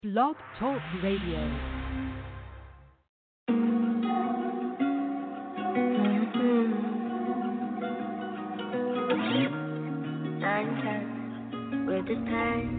Blog Talk Radio. With this pain.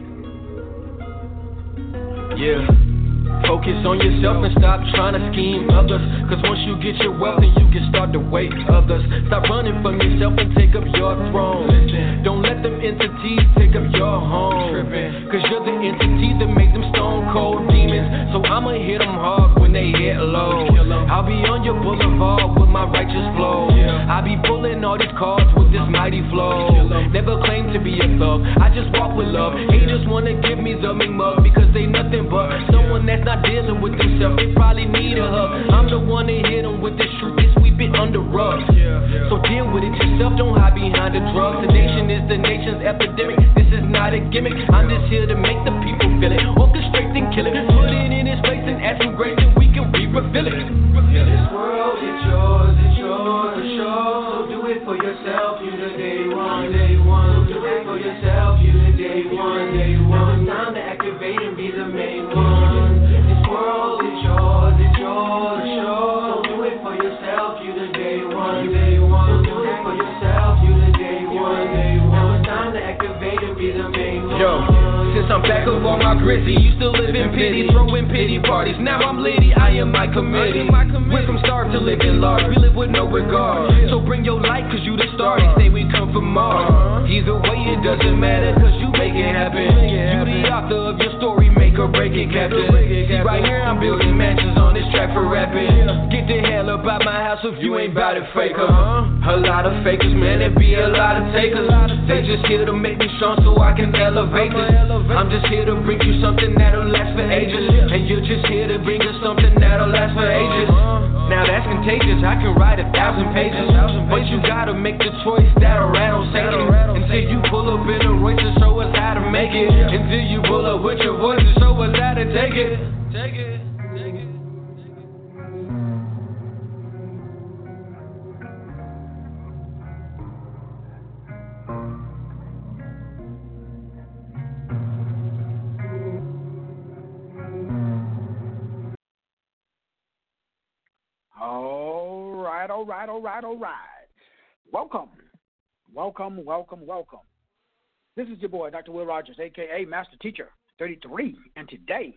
Yeah. Focus on yourself and stop trying to scheme others. Cause once you get your wealth, then you can start to wait others. Stop running from yourself and take up your throne. Don't let them entities take up your home. Cause you're the entity that makes them stone cold demons. So I'ma hit them hard when they hit low. I'll be on your boulevard with my righteous flow. I be pulling all these cards with this mighty flow. Never claim to be a thug, I just walk with love. Haters wanna give me the mean mug because they nothing but someone that's not dealing with themselves. They probably need a hug. I'm the one that hit them with this truth, they sweep it under rugs. So deal with it yourself, don't hide behind the drugs. The nation is the nation's epidemic. This is not a gimmick. I'm just here to make the people feel it. Orchestrate and kill it. Put it in its place and add some grace and we can re-reveal it. This world is yours, it's yours to show. So do it for yourself, you the day one, day one. Do it for yourself, you the day one, day one. Now it's time to activate and be the main one. This world is yours to show. So do it for yourself, you the day one, day one. Do it for yourself, you the day one, day one. Now it's time to activate and be the main one. Yo. Since I'm back up on my grizzy, used to live in pity, throwing pity parties. Now I'm litty, I am my committee. Went from starved to living large, we live with no regard. So bring your light, cause you the star, they say we come from Mars. Either way it doesn't matter, cause you make it happen. You the author of your story, make or break it, Captain. See right here I'm building mansions on this track for rapping. Get the hell up out my house if you ain't bout it, faker. A lot of fakers, man, there be a lot of takers. They just here to make me strong so I can elevate this. I'm just here to bring you something that'll last for ages. And you're just here to bring us something that'll last for ages. Now that's contagious, I can write 1,000 pages. But you gotta make the choice that'll rattle Satan. Until you pull up in a Royce to show us how to make it. Until you pull up with your voice to show us how to take it. Take it. All right. Welcome. This is your boy, Dr. Will Rogers, a.k.a. Master Teacher 33. And today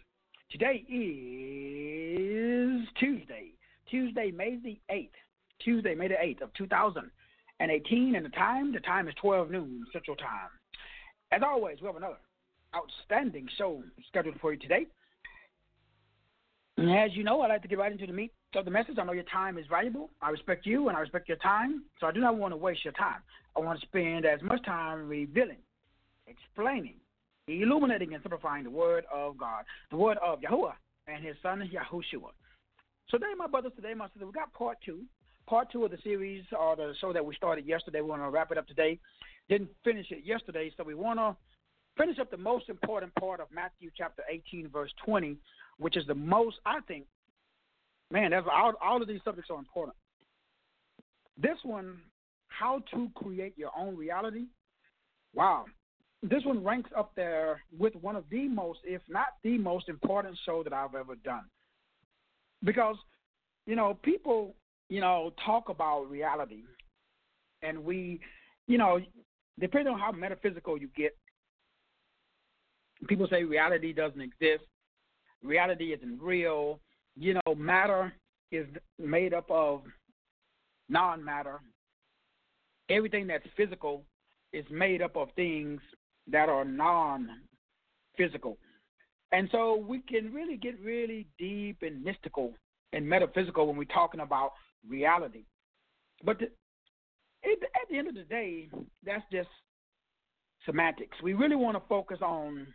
is Tuesday, May the 8th of 2018. And the time is 12 noon Central Time. As always, we have another outstanding show scheduled for you today. And as you know, I like to get right into the meat of the message. I know your time is valuable. I respect you, and I respect your time. So I do not want to waste your time. I want to spend as much time revealing, explaining, illuminating, and simplifying the Word of God, the Word of Yahuwah and His Son, Yahushua. So today, my brothers, my sisters, we got part two of the series, or the show that we started yesterday. We want to wrap it up today. Didn't finish it yesterday, so we want to finish up the most important part of Matthew chapter 18, verse 20, which is the most, I think, man, that's all of these subjects are important. This one, how to create your own reality, wow. This one ranks up there with one of the most, if not the most important show that I've ever done. Because, people, talk about reality. And we, depending on how metaphysical you get, people say reality doesn't exist. Reality isn't real. Matter is made up of non-matter. Everything that's physical is made up of things that are non-physical. And so we can really get really deep and mystical and metaphysical when we're talking about reality. But at the end of the day, that's just semantics. We really want to focus on,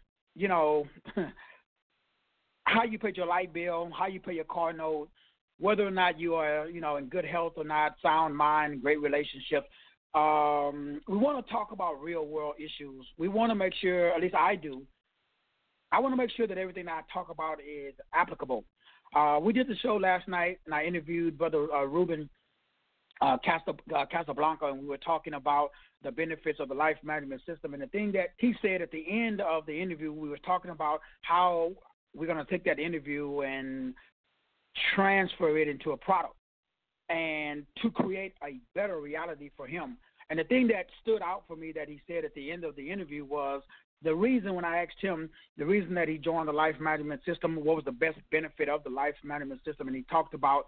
how you pay your light bill, how you pay your car note, whether or not you are, in good health or not, sound mind, great relationships. We want to talk about real world issues. We want to make sure, at least I do, I want to make sure that everything I talk about is applicable. We did the show last night, and I interviewed Brother Ruben Casablanca, and we were talking about the benefits of the life management system. And the thing that he said at the end of the interview, we were talking about how we're going to take that interview and transfer it into a product and to create a better reality for him. And the thing that stood out for me that he said at the end of the interview was the reason when I asked him the reason that he joined the life management system, what was the best benefit of the life management system, and he talked about,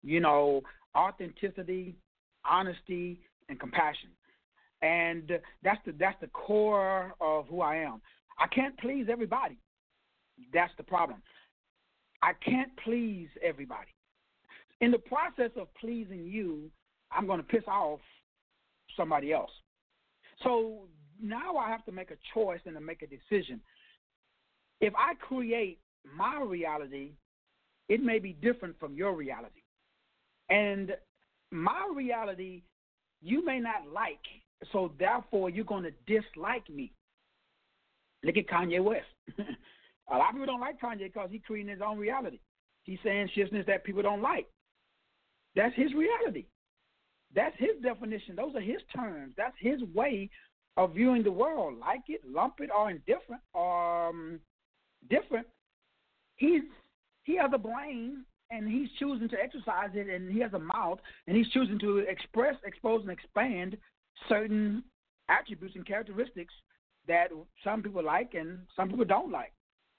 authenticity, honesty, and compassion. And that's the core of who I am. I can't please everybody. That's the problem. I can't please everybody. In the process of pleasing you, I'm going to piss off somebody else. So now I have to make a choice and to make a decision. If I create my reality, it may be different from your reality. And my reality, you may not like, so therefore you're going to dislike me. Look at Kanye West. A lot of people don't like Kanye because he's creating his own reality. He's saying shitness that people don't like. That's his reality. That's his definition. Those are his terms. That's his way of viewing the world. Like it, lump it, or indifferent, or different. He has a brain, and he's choosing to exercise it, and he has a mouth, and he's choosing to express, expose, and expand certain attributes and characteristics that some people like and some people don't like.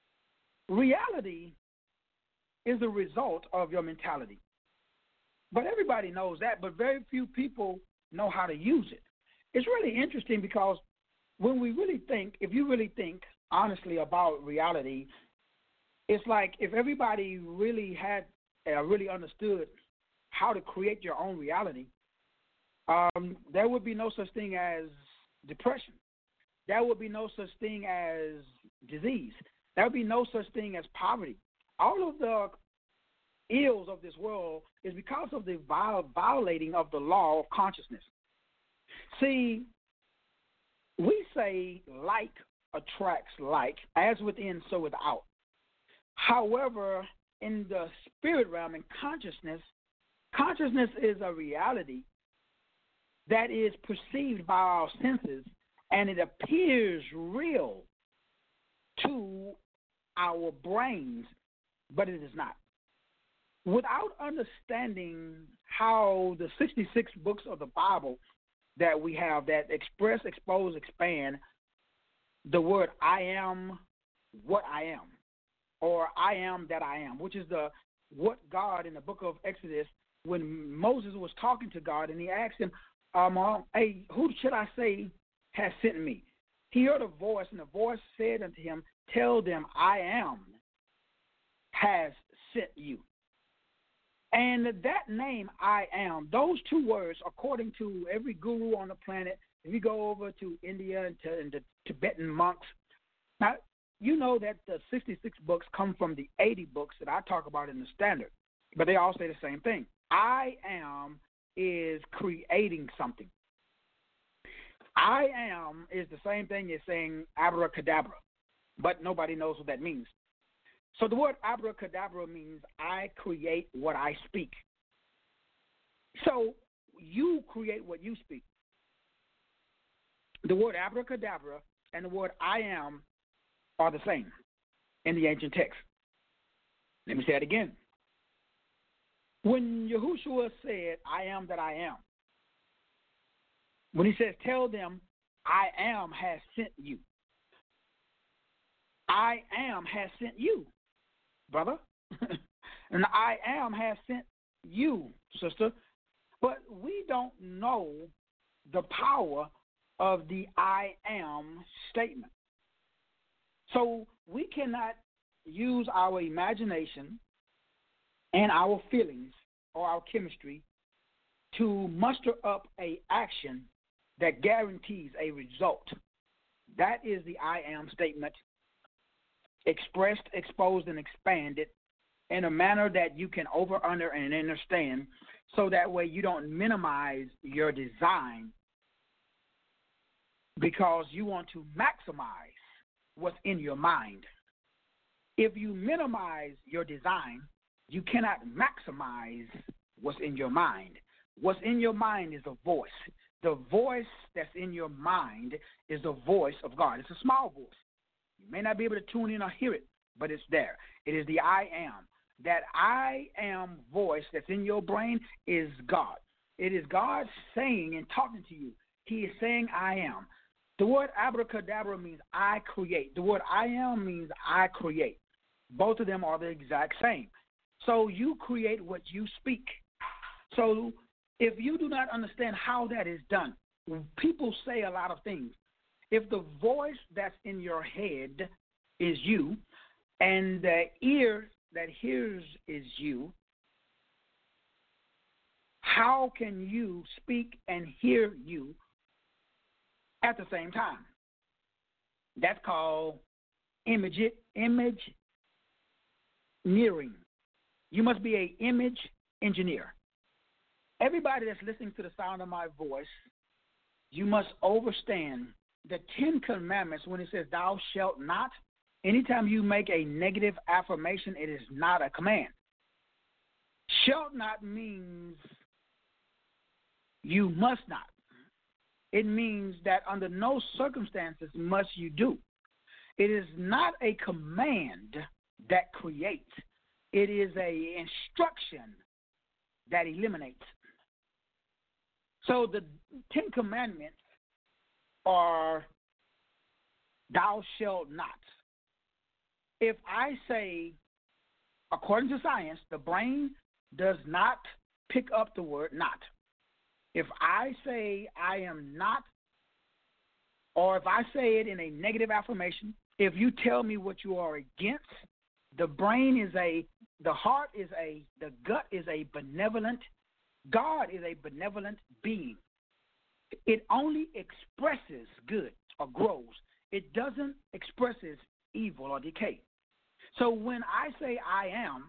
Reality is the result of your mentality. But everybody knows that, but very few people know how to use it. It's really interesting because when we really think, if you really think honestly about reality, it's like if everybody really had really understood how to create your own reality, there would be no such thing as depression. There would be no such thing as disease. There would be no such thing as poverty. All of the ills of this world is because of the violating of the law of consciousness. See, we say like attracts like, as within, so without. However, in the spirit realm and consciousness is a reality that is perceived by our senses, and it appears real to our brains, but it is not. Without understanding how the 66 books of the Bible that we have that express, expose, expand the word I am what I am, or I am that I am, which is what God in the book of Exodus, when Moses was talking to God and he asked him, hey, who should I say has sent me? He heard a voice, and the voice said unto him, tell them I am has sent you. And that name, I am, those two words, according to every guru on the planet, if you go over to India and the Tibetan monks, now you know that the 66 books come from the 80 books that I talk about in the Standard, but they all say the same thing. I am is creating something. I am is the same thing as saying abracadabra, but nobody knows what that means. So the word abracadabra means I create what I speak. So you create what you speak. The word abracadabra and the word I am are the same in the ancient text. Let me say it again. When Yahushua said, I am that I am, when he says, tell them, I am has sent you. I am has sent you, brother. And I am has sent you, sister. But we don't know the power of the I am statement. So we cannot use our imagination and our feelings or our chemistry to muster up an action that guarantees a result. That is the I am statement, expressed, exposed, and expanded in a manner that you can over, under, and understand, so that way you don't minimize your design because you want to maximize what's in your mind. If you minimize your design, you cannot maximize what's in your mind. What's in your mind is a voice. The voice that's in your mind is the voice of God. It's a small voice. You may not be able to tune in or hear it, but it's there. It is the I am. That I am voice that's in your brain is God. It is God saying and talking to you. He is saying I am. The word abracadabra means I create. The word I am means I create. Both of them are the exact same. So you create what you speak. So if you do not understand how that is done, people say a lot of things. If the voice that's in your head is you and the ear that hears is you, how can you speak and hear you at the same time? That's called image engineering. You must be an image engineer. Everybody that's listening to the sound of my voice, you must understand the 10 Commandments when it says thou shalt not. Anytime you make a negative affirmation, it is not a command. Shalt not means you must not. It means that under no circumstances must you do. It is not a command that creates. It is a instruction that eliminates. So the 10 Commandments are thou shalt not. If I say, according to science, the brain does not pick up the word not. If I say I am not, or if I say it in a negative affirmation, if you tell me what you are against, the brain is the heart is the gut is a benevolent, God is a benevolent being. It only expresses good or grows. It doesn't express evil or decay. So when I say I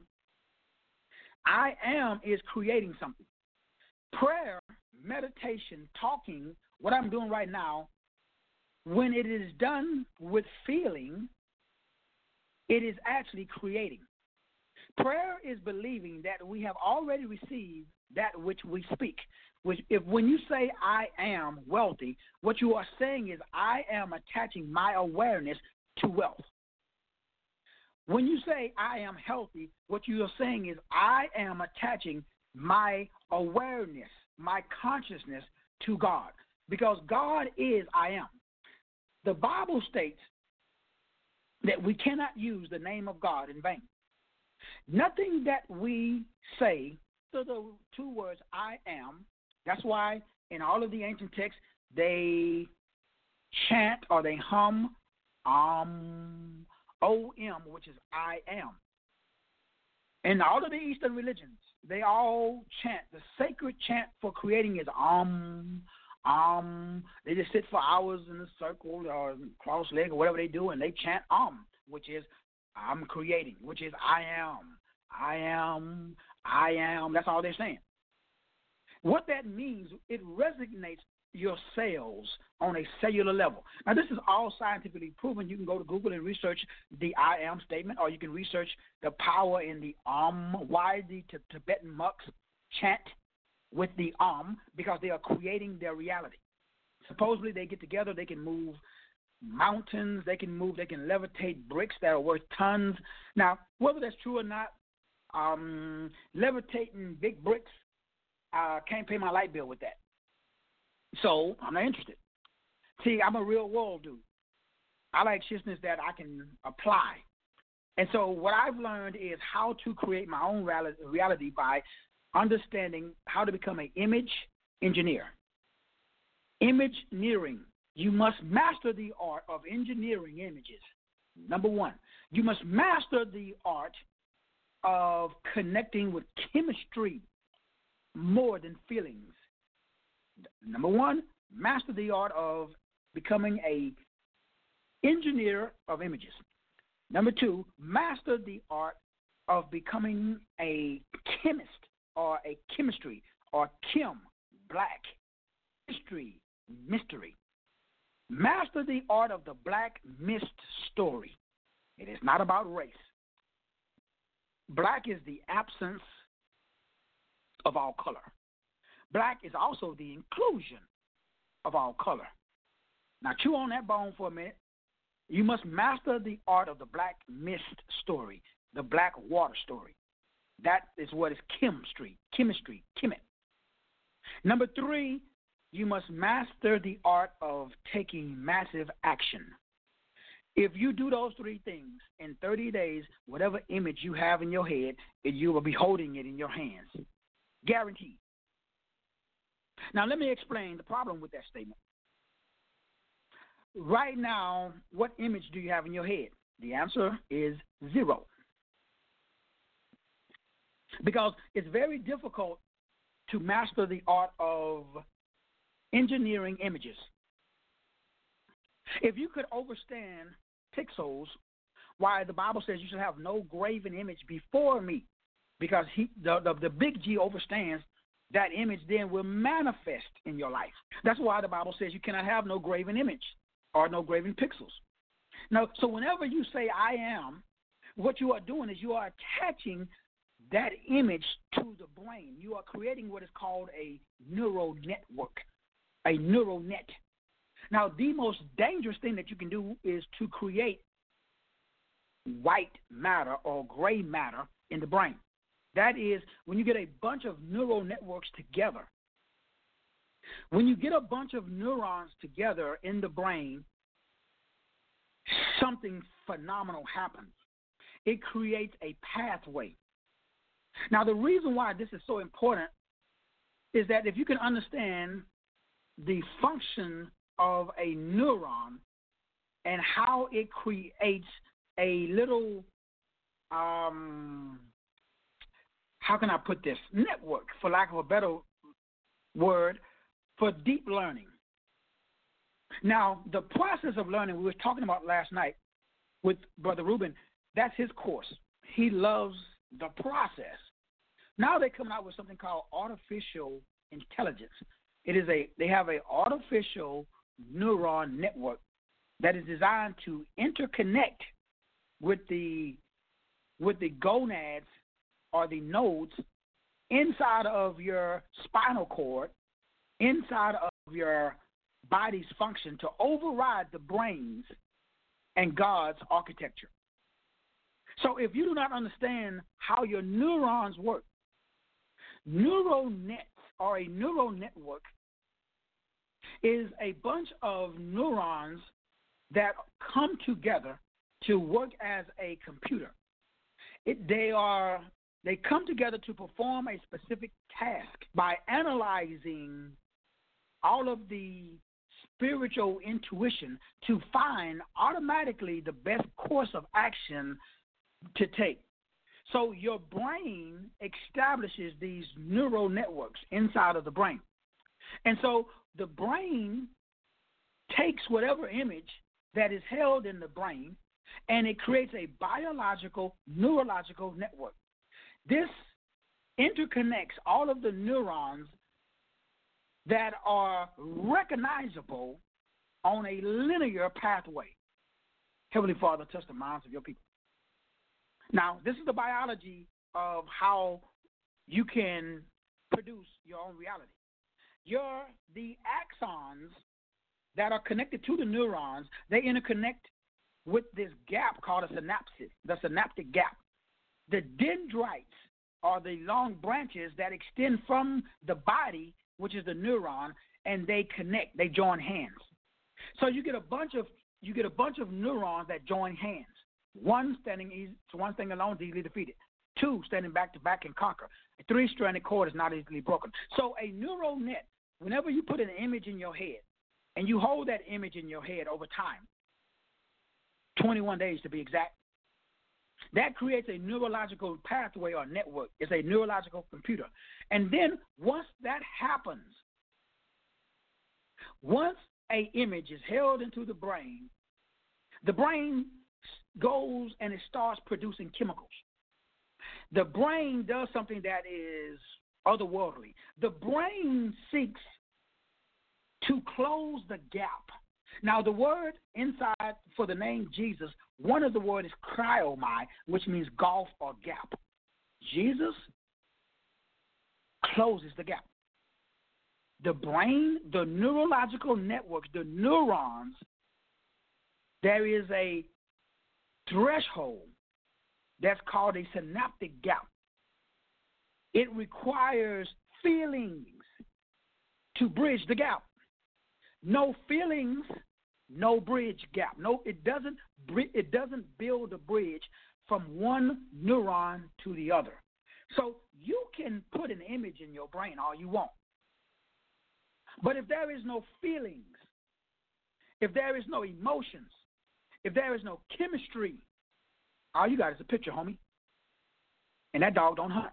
am is creating something. Prayer, meditation, talking, what I'm doing right now, when it is done with feeling, it is actually creating. Prayer is believing that we have already received that which we speak. When you say I am wealthy, what you are saying is I am attaching my awareness to wealth. When you say I am healthy, what you are saying is I am attaching my awareness, my consciousness to God, because God is I am. The Bible states that we cannot use the name of God in vain. Nothing that we say to the two words I am, that's why in all of the ancient texts they chant or they hum O-M, which is I am. In all of the Eastern religions, they all chant. The sacred chant for creating is They just sit for hours in a circle or cross-legged or whatever they do, and they chant which is I'm creating, which is I am. That's all they're saying. What that means, it resonates your cells on a cellular level. Now, this is all scientifically proven. You can go to Google and research the I am statement, or you can research the power in the why the Tibetan monks chant with the because they are creating their reality. Supposedly they get together, they can move mountains, they can levitate bricks that are worth tons. Now, whether that's true or not, levitating big bricks, can't pay my light bill with that. So I'm not interested. See, I'm a real world dude. I like shitness that I can apply. And so what I've learned is how to create my own reality by understanding how to become an image engineer. Imageneering. You must master the art of engineering images. Number one, you must master the art of connecting with chemistry more than feelings. Number one, master the art of becoming an engineer of images. Number two, master the art of becoming a chemist or a chemistry or chem, black, history, mystery. Master the art of the black mist story. It is not about race. Black is the absence of all color. Black is also the inclusion of all color. Now, chew on that bone for a minute. You must master the art of the black mist story, the black water story. That is what is chemistry. Number 3, you must master the art of taking massive action. If you do those 3 things in 30 days, whatever image you have in your head, you will be holding it in your hands. Guaranteed. Now, let me explain the problem with that statement. Right now, what image do you have in your head? The answer is 0. Because it's very difficult to master the art of engineering images. If you could understand pixels, why the Bible says you should have no graven image before me, because the big G understands that image then will manifest in your life. That's why the Bible says you cannot have no graven image or no graven pixels. Now, so whenever you say I am, what you are doing is you are attaching that image to the brain. You are creating what is called a neural network, a neural net. Now, the most dangerous thing that you can do is to create white matter or gray matter in the brain. That is when you get a bunch of neural networks together. When you get a bunch of neurons together in the brain, something phenomenal happens. It creates a pathway. Now, the reason why this is so important is that if you can understand the function of a neuron and how it creates a little, how can I put this, network, for lack of a better word, for deep learning. Now, the process of learning we were talking about last night with Brother Ruben, that's his course. He loves the process. Now they're coming out with something called artificial intelligence. They have an artificial neuron network that is designed to interconnect with the gonads or the nodes inside of your spinal cord, inside of your body's function to override the brain's and God's architecture. So if you do not understand how your neurons work, neural nets or a neural network is a bunch of neurons that come together to work as a computer. They come together to perform a specific task by analyzing all of the spiritual intuition to find automatically the best course of action to take. So your brain establishes these neural networks inside of the brain. And so the brain takes whatever image that is held in the brain and it creates a biological, neurological network. This interconnects all of the neurons that are recognizable on a linear pathway. Heavenly Father, touch the minds of your people. Now, this is the biology of how you can produce your own reality. The axons that are connected to the neurons, they interconnect with this gap called a synapsis, the synaptic gap. The dendrites are the long branches that extend from the body, which is the neuron, and they connect, they join hands. So you get a bunch of neurons that join hands. One standing alone is easily defeated. 2 standing back to back can conquer. A 3-stranded cord is not easily broken. So a neural net, whenever you put an image in your head and you hold that image in your head over time, 21 days to be exact, that creates a neurological pathway or network. It's a neurological computer. And then once that happens, once an image is held into the brain goes and it starts producing chemicals. The brain does something that is otherworldly. The brain seeks to close the gap. Now, the word inside for the name Jesus, one of the words is cryomai, which means gulf or gap. Jesus closes the gap. The brain, the neurological networks, the neurons there is a threshold that's called a synaptic gap. It requires feelings to bridge the gap. No feelings, no bridge gap. No, it doesn't build a bridge from one neuron to the other. So you can put an image in your brain all you want. But if there is no feelings, if there is no emotions, if there is no chemistry, all you got is a picture, homie. And that dog don't hunt.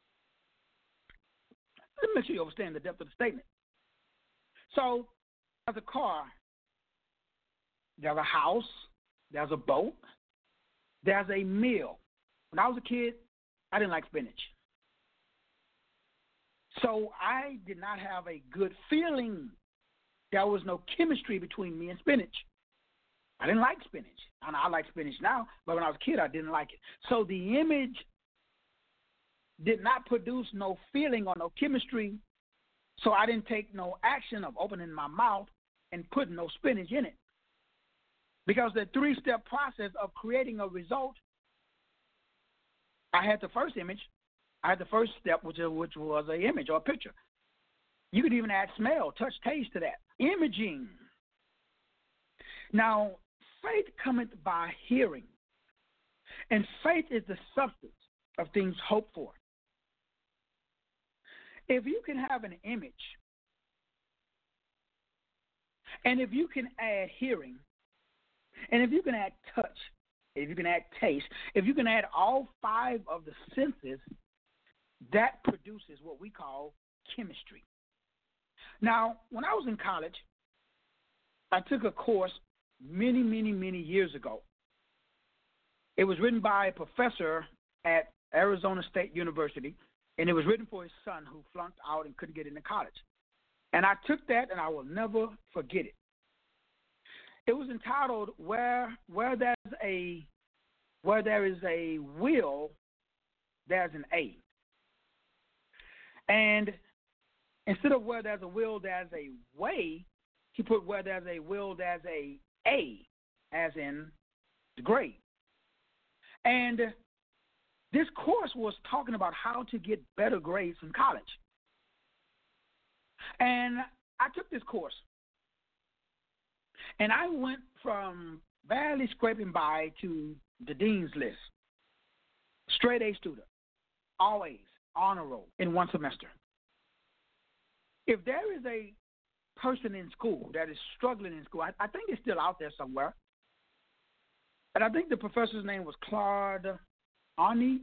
Let me make sure you understand the depth of the statement. So there's a car, there's a house, there's a boat, there's a meal. When I was a kid, I didn't like spinach. So I did not have a good feeling. There was no chemistry between me and spinach. I didn't like spinach. I like spinach now, but when I was a kid, I didn't like it. So the image did not produce no feeling or no chemistry, so I didn't take no action of opening my mouth and putting no spinach in it. Because the three-step process of creating a result, I had the first image, I had the first step, which was an image or a picture. You could even add smell, touch, taste to that. Imaging. Now, faith cometh by hearing, and faith is the substance of things hoped for. If you can have an image, and if you can add hearing, and if you can add touch, if you can add taste, if you can add all five of the senses, that produces what we call chemistry. Now, when I was in college, I took a course many years ago. It was written by a professor at Arizona State University, and it was written for his son who flunked out and couldn't get into college. And I took that, and I will never forget it. It was entitled "Where there is a will, there's an A." And instead of "where there's a will, there's a way," he put "where there's a will, there's a A," as in the grade. And this course was talking about how to get better grades in college. And I took this course. And I went from barely scraping by to the dean's list. Straight A student. Always honor roll in one semester. If there is a person in school that is struggling in school, I think it's still out there somewhere. And I think the professor's name was Claude Olney,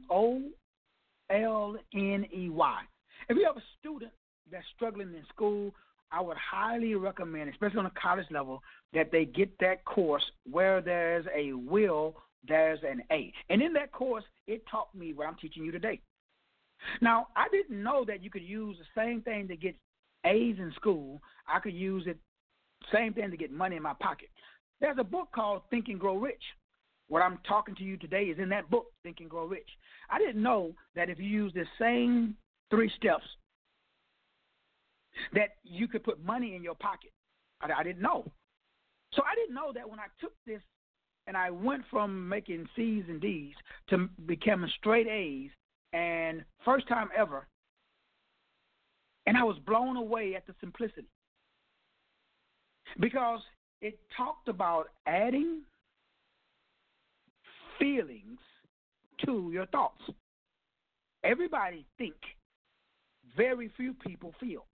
Olney. If you have a student that's struggling in school, I would highly recommend, especially on a college level, that they get that course "Where There's a Will, There's an A." And in that course, it taught me what I'm teaching you today. Now, I didn't know that you could use the same thing to get A's in school. I could use it, same thing, to get money in my pocket. There's a book called Think and Grow Rich. What I'm talking to you today is in that book, Think and Grow Rich. I didn't know that if you use the same 3 steps, that you could put money in your pocket. I didn't know. So I didn't know that when I took this and I went from making C's and D's to becoming straight A's, and first time ever, and I was blown away at the simplicity. Because it talked about adding feelings to your thoughts. Everybody think, very few people feel.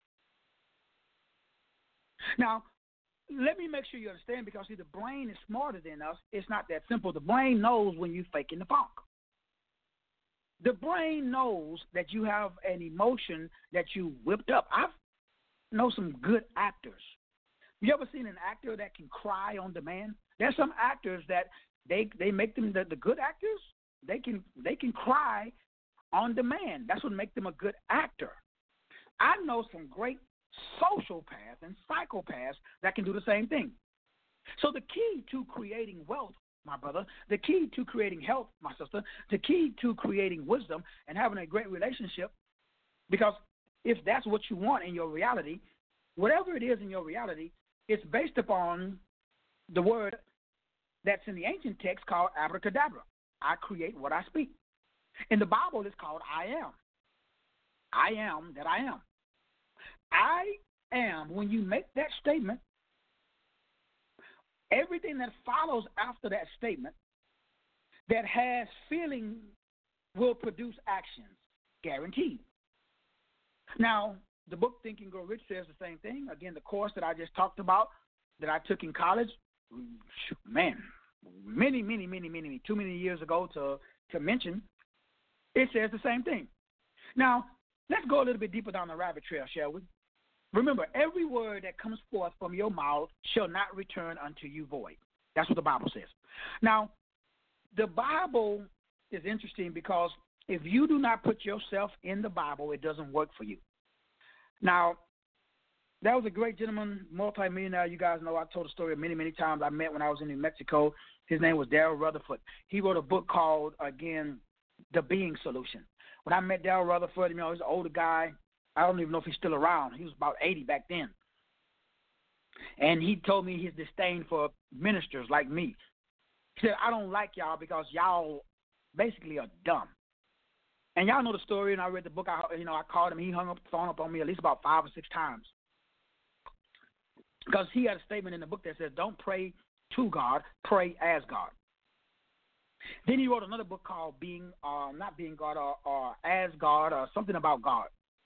Now, let me make sure you understand, because, see, the brain is smarter than us. It's not that simple. The brain knows when you're faking the funk. The brain knows that you have an emotion that you whipped up. I know some good actors. You ever seen an actor that can cry on demand? There's some actors that they make them, the good actors, they can cry on demand. That's what makes them a good actor. I know some great sociopaths and psychopaths that can do the same thing. So the key to creating wealth, my brother, the key to creating health, my sister, the key to creating wisdom and having a great relationship, because if that's what you want in your reality, whatever it is in your reality, it's based upon the word that's in the ancient text called abracadabra. I create what I speak. In the Bible, it's called I am. I am that I am. I am, when you make that statement, everything that follows after that statement that has feeling will produce actions, guaranteed. Now, the book Think and Grow Rich says the same thing. Again, the course that I just talked about that I took in college, man, many, too many years ago to mention, it says the same thing. Now, let's go a little bit deeper down the rabbit trail, shall we? Remember, every word that comes forth from your mouth shall not return unto you void. That's what the Bible says. Now, the Bible is interesting because if you do not put yourself in the Bible, it doesn't work for you. Now, that was a great gentleman, multimillionaire. You guys know I told the story many, many times. I met when I was in New Mexico. His name was Darrell Rutherford. He wrote a book called, again, The Being Solution. When I met Darrell Rutherford, he's an older guy. I don't even know if he's still around. He was about 80 back then. And he told me his disdain for ministers like me. He said, I don't like y'all because y'all basically are dumb. And y'all know the story, and I read the book. I called him. He hung up the phone up on me at least about 5 or 6 times. Because he had a statement in the book that says, don't pray to God, pray as God. Then he wrote another book called Not Being God or As God or something about God.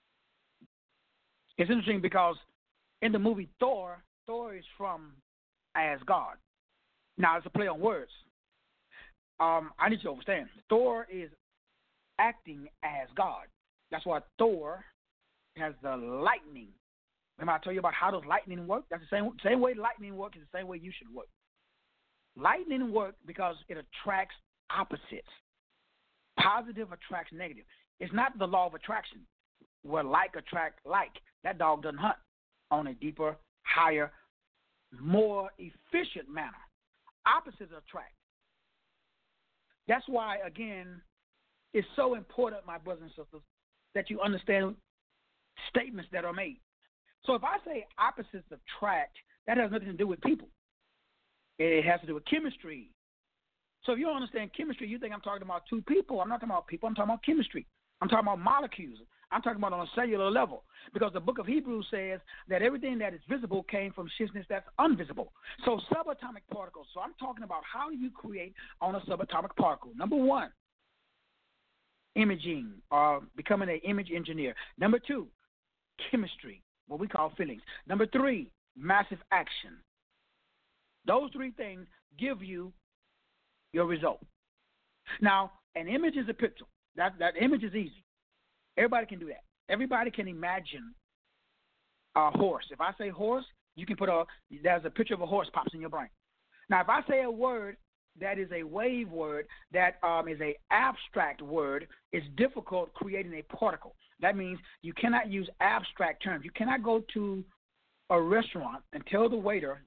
It's interesting because in the movie Thor is from As God. Now, it's a play on words. I need you to understand. Thor is acting as God. That's why Thor has the lightning. Remember I told you about how does lightning work? That's the same way lightning works is the same way you should work. Lightning works because it attracts opposites. Positive attracts negative. It's not the law of attraction where like attract like. That dog doesn't hunt on a deeper, higher, more efficient manner. Opposites attract. That's why, again, it's so important, my brothers and sisters, that you understand statements that are made. So if I say opposites attract, that has nothing to do with people. It has to do with chemistry. So if you don't understand chemistry, you think I'm talking about two people. I'm not talking about people. I'm talking about chemistry. I'm talking about molecules. I'm talking about on a cellular level, because the book of Hebrews says that everything that is visible came from shifness that's invisible. So subatomic particles. So I'm talking about how do you create on a subatomic particle. Number one, imaging or becoming an image engineer. Number two, chemistry, what we call feelings. Number three, massive action. Those three things give you your result. Now, an image is a picture. That image is easy. Everybody can do that. Everybody can imagine a horse. If I say horse, you can there's a picture of a horse pops in your brain. Now, if I say a word that is a wave word, that is an abstract word, it's difficult creating a particle. That means you cannot use abstract terms. You cannot go to a restaurant and tell the waiter,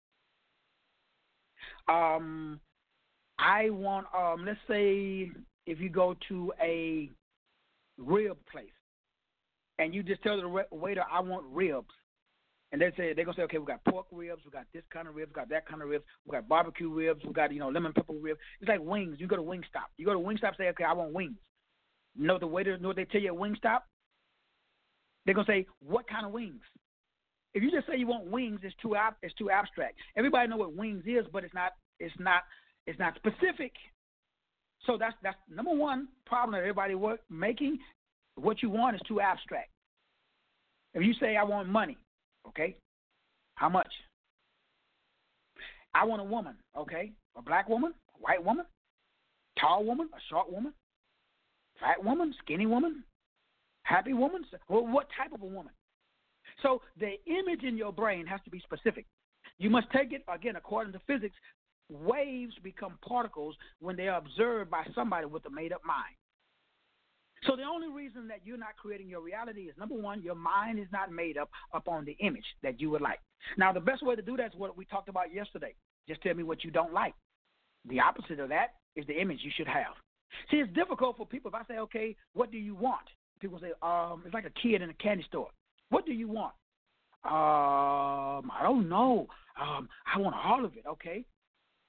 I want, let's say if you go to a rib place and you just tell the waiter, I want ribs. And they're going to say, okay, we got pork ribs, we got this kind of ribs, we got that kind of ribs, we got barbecue ribs, we got, lemon pepper ribs. It's like wings. You go to Wingstop. You go to Wingstop, say, okay, I want wings. The waiter, know what they tell you at Wingstop? They're going to say, what kind of wings? If you just say you want wings, it's too abstract. Everybody know what wings is, but it's not specific. So that's number one problem that everybody making. What you want is too abstract. If you say I want money, okay, how much? I want a woman, okay, a black woman, a white woman, tall woman, a short woman, fat woman, skinny woman, happy woman. Well, what type of a woman? So the image in your brain has to be specific. You must take it, again, according to physics, waves become particles when they are observed by somebody with a made-up mind. So the only reason that you're not creating your reality is, number one, your mind is not made up upon the image that you would like. Now, the best way to do that is what we talked about yesterday. Just tell me what you don't like. The opposite of that is the image you should have. See, it's difficult for people. If I say, okay, what do you want? People say, it's like a kid in a candy store. What do you want? I don't know. I want all of it, okay?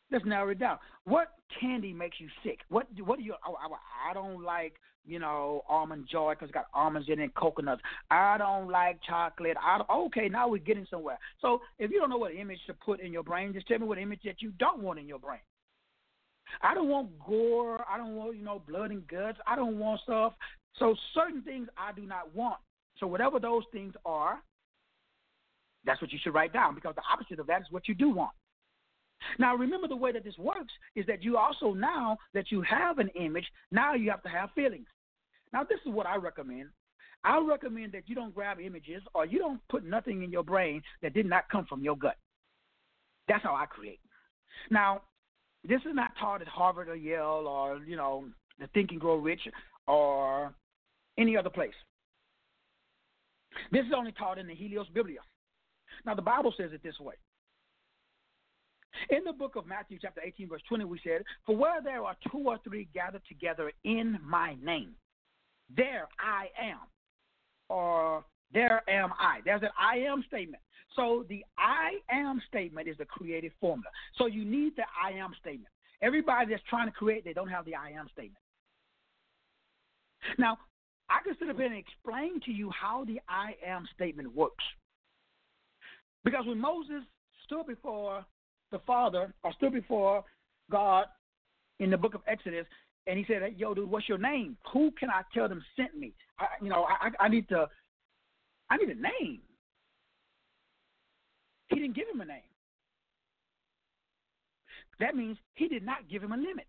Let's narrow it down. What candy makes you sick? What do you? Oh, I don't like almond joy because it's got almonds in it, and coconuts. I don't like chocolate. Okay, now we're getting somewhere. So if you don't know what image to put in your brain, just tell me what image that you don't want in your brain. I don't want gore. I don't want blood and guts. I don't want stuff. So certain things I do not want. So whatever those things are, that's what you should write down, because the opposite of that is what you do want. Now, remember, the way that this works is that you also, now that you have an image, now you have to have feelings. Now, this is what I recommend. I recommend that you don't grab images or you don't put nothing in your brain that did not come from your gut. That's how I create. Now, this is not taught at Harvard or Yale or, the Think and Grow Rich or any other place. This is only taught in the Helios Biblia. Now, the Bible says it this way. In the book of Matthew, chapter 18, verse 20, we said, "For where there are 2 or 3 gathered together in my name, there I am," or there am I. There's an I am statement. So the I am statement is the creative formula. So you need the I am statement. Everybody that's trying to create, they don't have the I am statement. Now, I can sit up here and explain to you how the I am statement works. Because when Moses stood before the Father, or stood before God in the book of Exodus, and he said, "Hey, yo, dude, what's your name? Who can I tell them sent me? I need a name." He didn't give him a name. That means he did not give him a limit.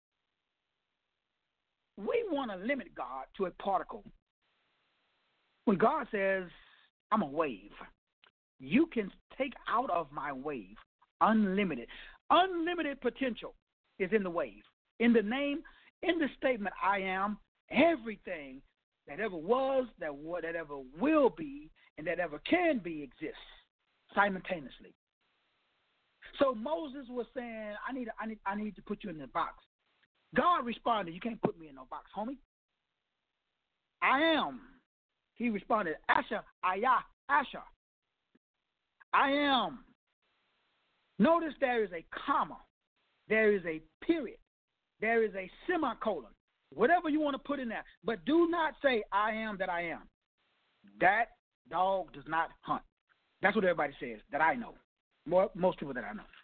We want to limit God to a particle. When God says, "I'm a wave," you can take out of my wave unlimited. Unlimited potential is in the wave. In the name, in the statement, I am, everything that ever was, that ever will be, and that ever can be exists simultaneously. So Moses was saying, I need to put you in the box. God responded, "You can't put me in no box, homie. I am." He responded, "Asher, Ayah, Asher. I am." Notice there is a comma. There is a period. There is a semicolon. Whatever you want to put in there. But do not say, "I am that I am." That dog does not hunt. That's what everybody says that I know. Most people that I know.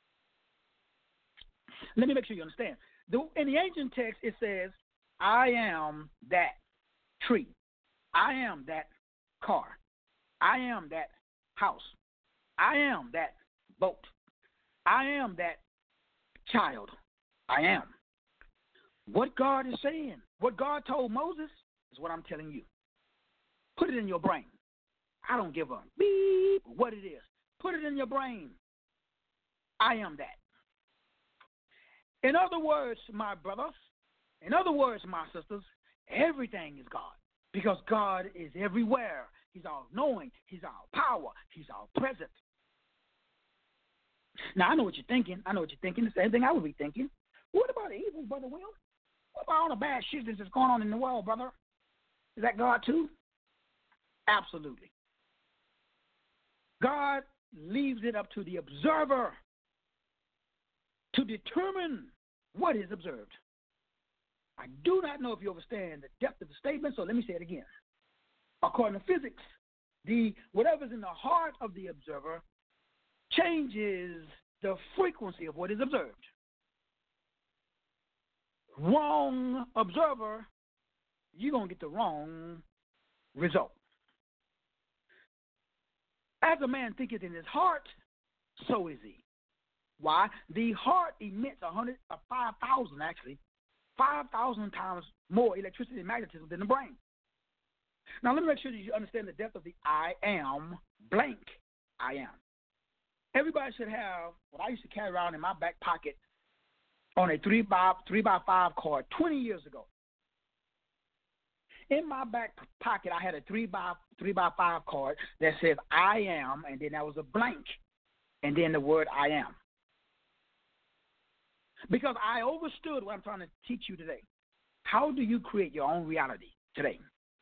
Let me make sure you understand. In the ancient text, it says, "I am that tree. I am that car. I am that house. I am that boat. I am that child. I am." What God is saying, what God told Moses, is what I'm telling you. Put it in your brain. I don't give a beep what it is. Put it in your brain. I am that. In other words, my brothers, in other words, my sisters, everything is God. Because God is everywhere. He's all-knowing. He's all-power. He's all-present. Now, I know what you're thinking. The same thing I would be thinking. What about evil, Brother Will? What about all the bad shit that's going on in the world, brother? Is that God too? Absolutely. God leaves it up to the observer to determine what is observed. I do not know if you understand the depth of the statement, so let me say it again. According to physics, whatever's in the heart of the observer changes the frequency of what is observed. Wrong observer, you're going to get the wrong result. As a man thinketh in his heart, so is he. Why? The heart emits 5,000 actually, 5,000 times more electricity and magnetism than the brain. Now, let me make sure that you understand the depth of the I am blank. I am. Everybody should have what I used to carry around in my back pocket on a 3x5 card 20 years ago. In my back pocket, I had a 3x5 card that says I am, and then that was a blank, and then the word I am. Because I understood what I'm trying to teach you today. How do you create your own reality today?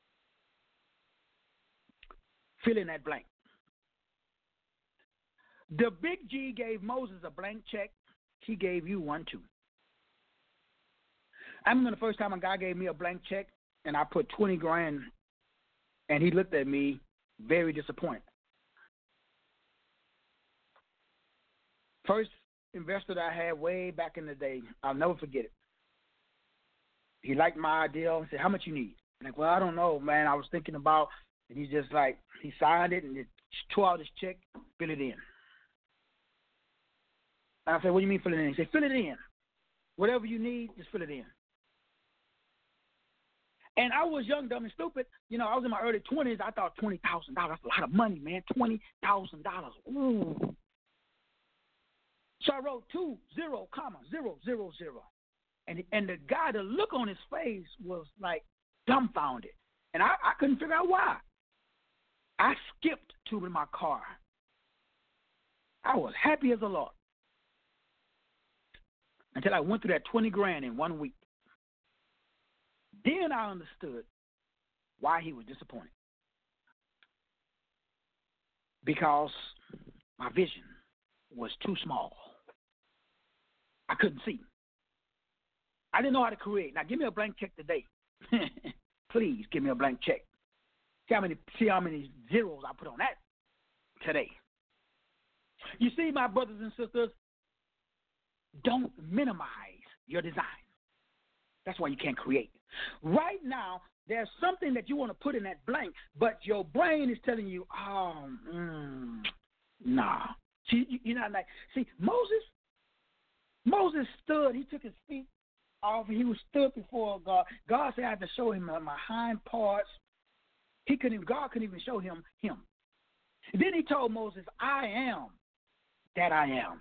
Fill in that blank. The big G gave Moses a blank check. he gave you one too. I remember the first time a guy gave me a blank check and I put $20,000, and he looked at me very disappointed. First investor that I had way back in the day, I'll never forget it. He liked my idea and said, "How much you need?" I'm like, "Well, I don't know, man. I was thinking about," and he's just like, he signed it and tore out his check, fill it in. And I said, "What do you mean fill it in?" He said, "Fill it in. Whatever you need, just fill it in." And I was young, dumb, and stupid. You know, I was in my early 20s. I thought $20,000, that's a lot of money, man. $20,000. Ooh. So I wrote 20, 000. And the guy, the look on his face was like dumbfounded. And I couldn't figure out why. I skipped to my car. I was happy as a Lord. Until I went through that $20,000 in 1 week. Then I understood why he was disappointed. Because my vision was too small. I couldn't see. I didn't know how to create. Now, give me a blank check today. Please give me a blank check. See how many zeros I put on that today. You see, my brothers and sisters, don't minimize your design. That's why you can't create. Right now, there's something that you want to put in that blank, but your brain is telling you, nah. See, you're not like, see, Moses stood, he took his feet off, he was stood before God. God said I had to show him my hind parts. God couldn't even show him. Then he told Moses, I am that I am.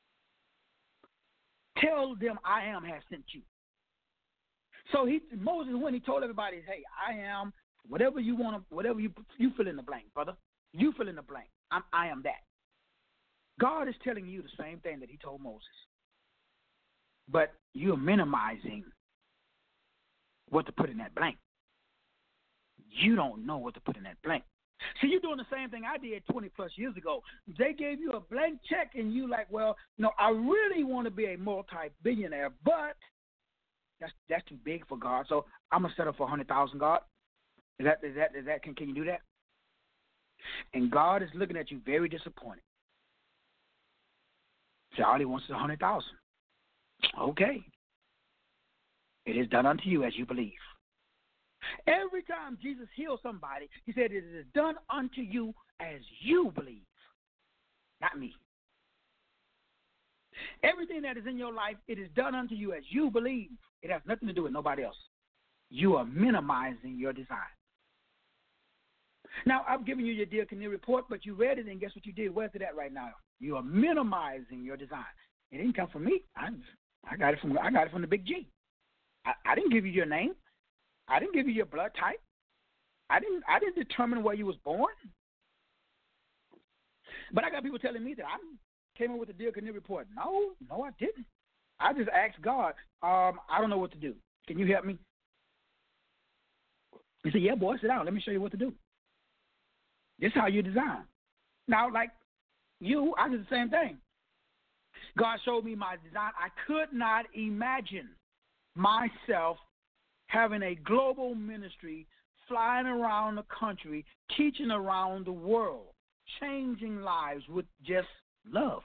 Tell them I am has sent you. So Moses, when he told everybody, hey, I am, whatever you want to, whatever you fill in the blank, brother. You fill in the blank. I am that. God is telling you the same thing that he told Moses. But you're minimizing what to put in that blank. You don't know what to put in that blank. See, you're doing the same thing I did 20-plus years ago. They gave you a blank check, and you like, well, no, I really want to be a multi-billionaire, but that's too big for God. So I'm gonna settle for $100,000. God, is that? Can you do that? And God is looking at you very disappointed. So all he wants is $100,000. Okay. It is done unto you as you believe. Every time Jesus healed somebody, he said, it is done unto you as you believe, not me. Everything that is in your life, it is done unto you as you believe. It has nothing to do with nobody else. You are minimizing your design. Now, I'm giving you your Dear Canary report, but you read it, and guess what you did? Where's it at right now? You are minimizing your design. It didn't come from me. I got it from the Big G. I didn't give you your name. I didn't give you your blood type. I didn't determine where you was born. But I got people telling me that I came up with the Dear Canary report. No, I didn't. I just asked God, I don't know what to do. Can you help me? He said, yeah, boy, sit down. Let me show you what to do. This is how you design. Now, like you, I did the same thing. God showed me my design. I could not imagine myself having a global ministry, flying around the country, teaching around the world, changing lives with just love.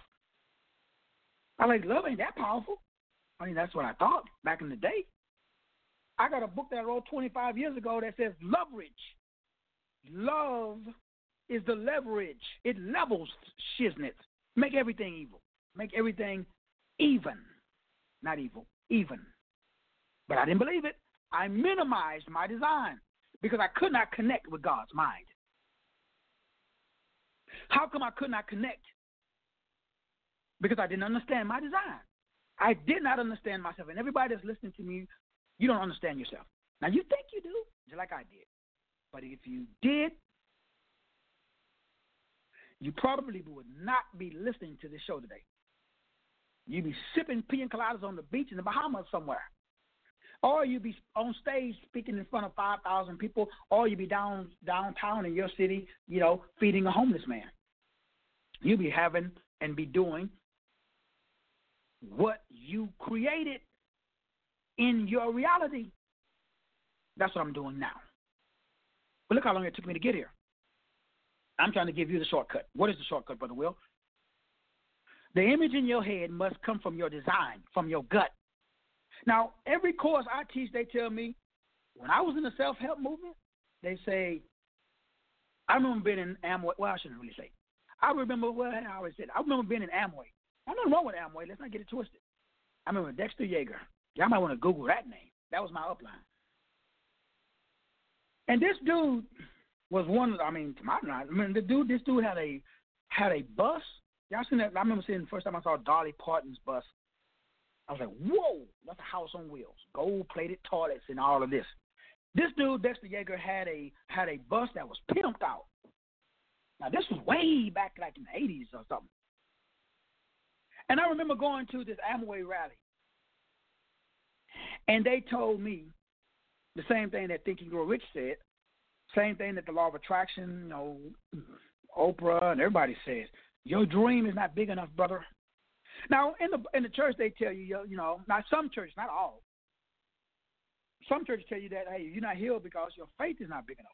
Love ain't that powerful. That's what I thought back in the day. I got a book that I wrote 25 years ago that says leverage. Love is the leverage. It levels shiznit. Make everything evil. Make everything even. Not evil, even. But I didn't believe it. I minimized my design because I could not connect with God's mind. How come I could not connect? Because I didn't understand my design. I did not understand myself. And everybody that's listening to me, you don't understand yourself. Now, you think you do, just like I did. But if you did, you probably would not be listening to this show today. You'd be sipping pina coladas on the beach in the Bahamas somewhere. Or you'd be on stage speaking in front of 5,000 people, or you'd be downtown in your city, feeding a homeless man. You'd be having and be doing what you created in your reality. That's what I'm doing now. But look how long it took me to get here. I'm trying to give you the shortcut. What is the shortcut, Brother Will? The image in your head must come from your design, from your gut. Now, every course I teach, they tell me, when I was in the self-help movement, they say, I remember being in Amway. Well, I shouldn't really say. I remember being in Amway. There's nothing wrong with Amway. Let's not get it twisted. I remember Dexter Yeager. Y'all might want to Google that name. That was my upline. And this dude was this dude had a bus. Y'all seen that? I remember seeing the first time I saw Dolly Parton's bus. I was like, whoa, that's a house on wheels, gold-plated toilets and all of this. This dude, Dexter Yeager, had a bus that was pimped out. Now, this was way back like in the 80s or something. And I remember going to this Amway rally, and they told me the same thing that Think and Grow Rich said, same thing that the Law of Attraction, Oprah and everybody says. Your dream is not big enough, brother. Now, in the church, they tell you, not some churches, not all. Some churches tell you that, hey, you're not healed because your faith is not big enough.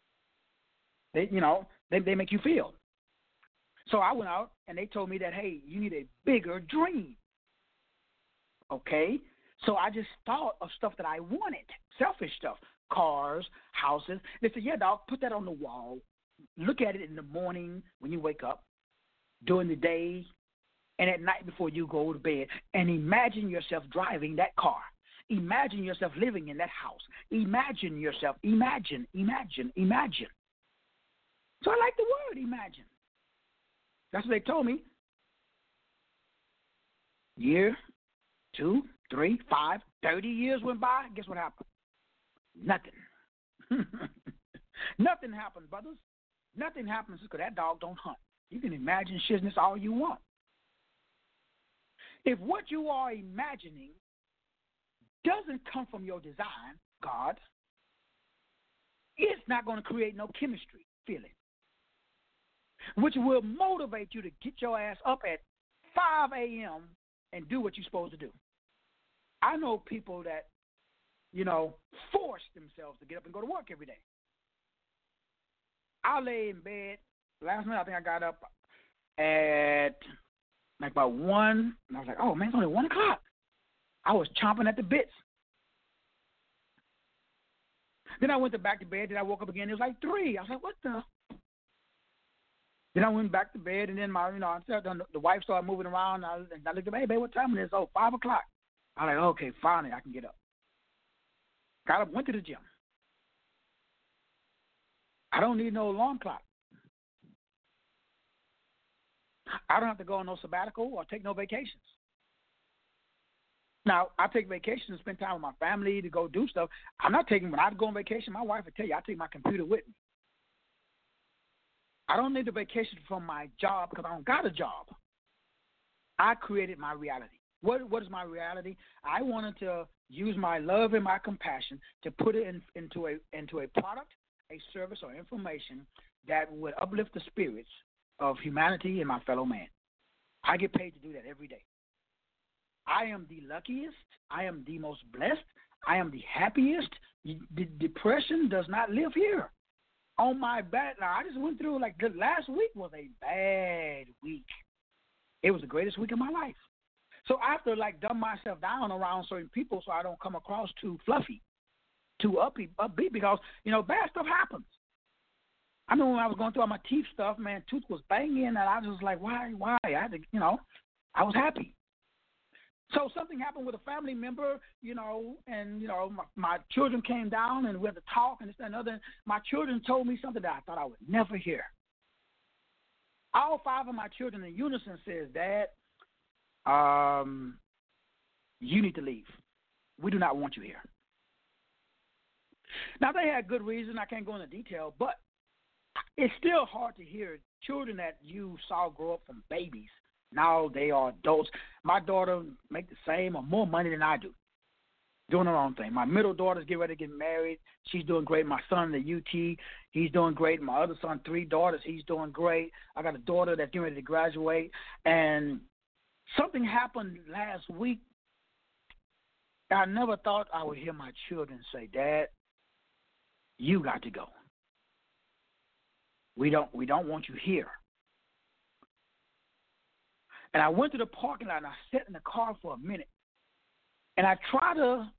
They make you feel. So I went out, and they told me that, hey, you need a bigger dream. Okay? So I just thought of stuff that I wanted, selfish stuff, cars, houses. They said, yeah, dog, put that on the wall. Look at it in the morning when you wake up, during the day, and at night before you go to bed, and imagine yourself driving that car. Imagine yourself living in that house. Imagine yourself. Imagine. So I like the word imagine. That's what they told me. Year, 2, 3, 5, 30 years went by. Guess what happened? Nothing. Nothing happened, brothers. Nothing happens because that dog don't hunt. You can imagine shizness all you want. If what you are imagining doesn't come from your design, God, it's not going to create no chemistry feeling, which will motivate you to get your ass up at 5 a.m. and do what you're supposed to do. I know people that, force themselves to get up and go to work every day. I lay in bed. Last night I think I got up at like about 1, and I was like, oh, man, it's only 1 o'clock. I was chomping at the bits. Then I went back to bed. Then I woke up again. It was like 3. I was like, what the? Then I went back to bed, and then the wife started moving around. And I looked at me, hey, babe, what time it is? Oh, 5 o'clock. I was like, okay, finally I can get up. Got up, went to the gym. I don't need no alarm clock. I don't have to go on no sabbatical or take no vacations. Now, I take vacations to spend time with my family, to go do stuff. When I go on vacation, my wife would tell you, I take my computer with me. I don't need the vacation from my job because I don't got a job. I created my reality. What is my reality? I wanted to use my love and my compassion to put it into a product, a service, or information that would uplift the spirits of humanity and my fellow man. I get paid to do that every day. I am the luckiest. I am the most blessed. I am the happiest. The depression does not live here. On my back, now I just went through, the last week was a bad week. It was the greatest week of my life. So I have to dumb myself down around certain people so I don't come across too fluffy, too upbeat, because, bad stuff happens. I know when I was going through all my teeth stuff, man, tooth was banging, and I was just like, why? I had to, I was happy. So something happened with a family member, and, my children came down, and we had to talk and this and another. My children told me something that I thought I would never hear. All 5 of my children in unison says, Dad, you need to leave. We do not want you here. Now, they had good reason. I can't go into detail, but it's still hard to hear children that you saw grow up from babies. Now they are adults. My daughter make the same or more money than I do, doing her own thing. My middle daughter's getting ready to get married. She's doing great. My son at UT, he's doing great. My other son, 3 daughters, he's doing great. I got a daughter that's getting ready to graduate. And Something happened last week. I never thought I would hear my children say, "Dad, you got to go. We don't want you here." And I went to the parking lot and I sat in the car for a minute. And I tried to,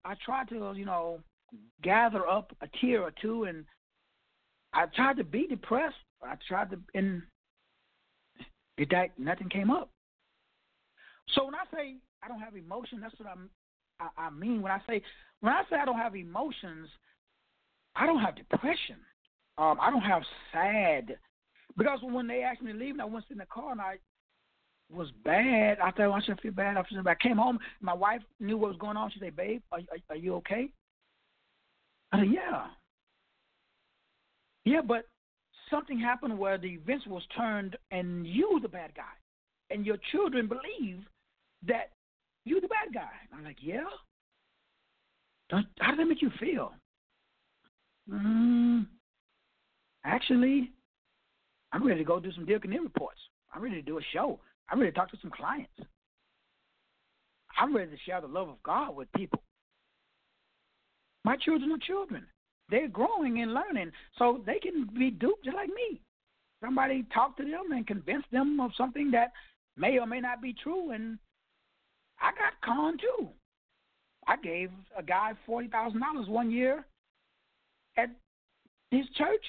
gather up a tear or two, and I tried to be depressed. And nothing came up. So when I say I don't have emotion, that's what I mean. When I say I don't have emotions, I don't have depression. I don't have sad. Because when they asked me to leave, and I went in the car and I was bad. I thought I should feel bad. I came home. My wife knew what was going on. She said, "Babe, are you okay?" I said, "Yeah." Yeah, but something happened where the events was turned and you the bad guy. And your children believe that you the bad guy. I'm like, "Yeah? How does that make you feel?" Actually, I'm ready to go do some Dear Canary reports. I'm ready to do a show. I'm ready to talk to some clients. I'm ready to share the love of God with people. My children are children. They're growing and learning, so they can be duped just like me. Somebody talk to them and convince them of something that may or may not be true, and I got conned too. I gave a guy $40,000 one year at his church,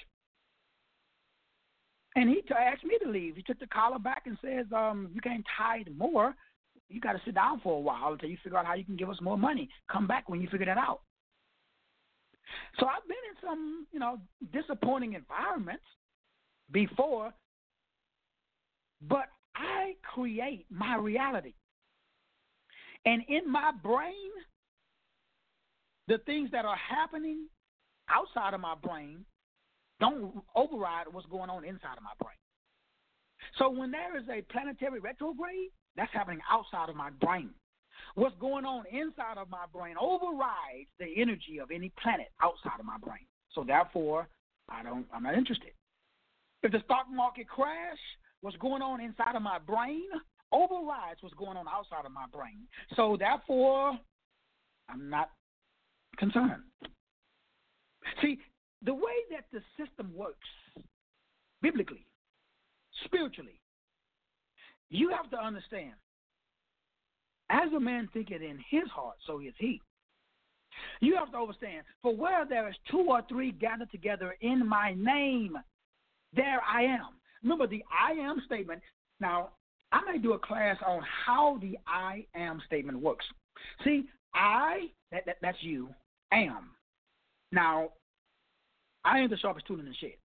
and he asked me to leave. He took the collar back and says, "You can't tithe more. You got to sit down for a while until you figure out how you can give us more money. Come back when you figure that out." So I've been in some, disappointing environments before, but I create my reality. And in my brain, the things that are happening outside of my brain don't override what's going on inside of my brain. So when there is a planetary retrograde, that's happening outside of my brain. What's going on inside of my brain overrides the energy of any planet outside of my brain. So therefore, I'm not interested. If the stock market crash, what's going on inside of my brain overrides what's going on outside of my brain. So therefore, I'm not concerned. See, the way that the system works, biblically, spiritually, you have to understand, as a man thinketh in his heart, so is he. You have to understand, for where there is 2 or 3 gathered together in my name, there I am. Remember the I am statement. Now, I may do a class on how the I am statement works. See, that's you, am. Now, I ain't the sharpest tool in the shed.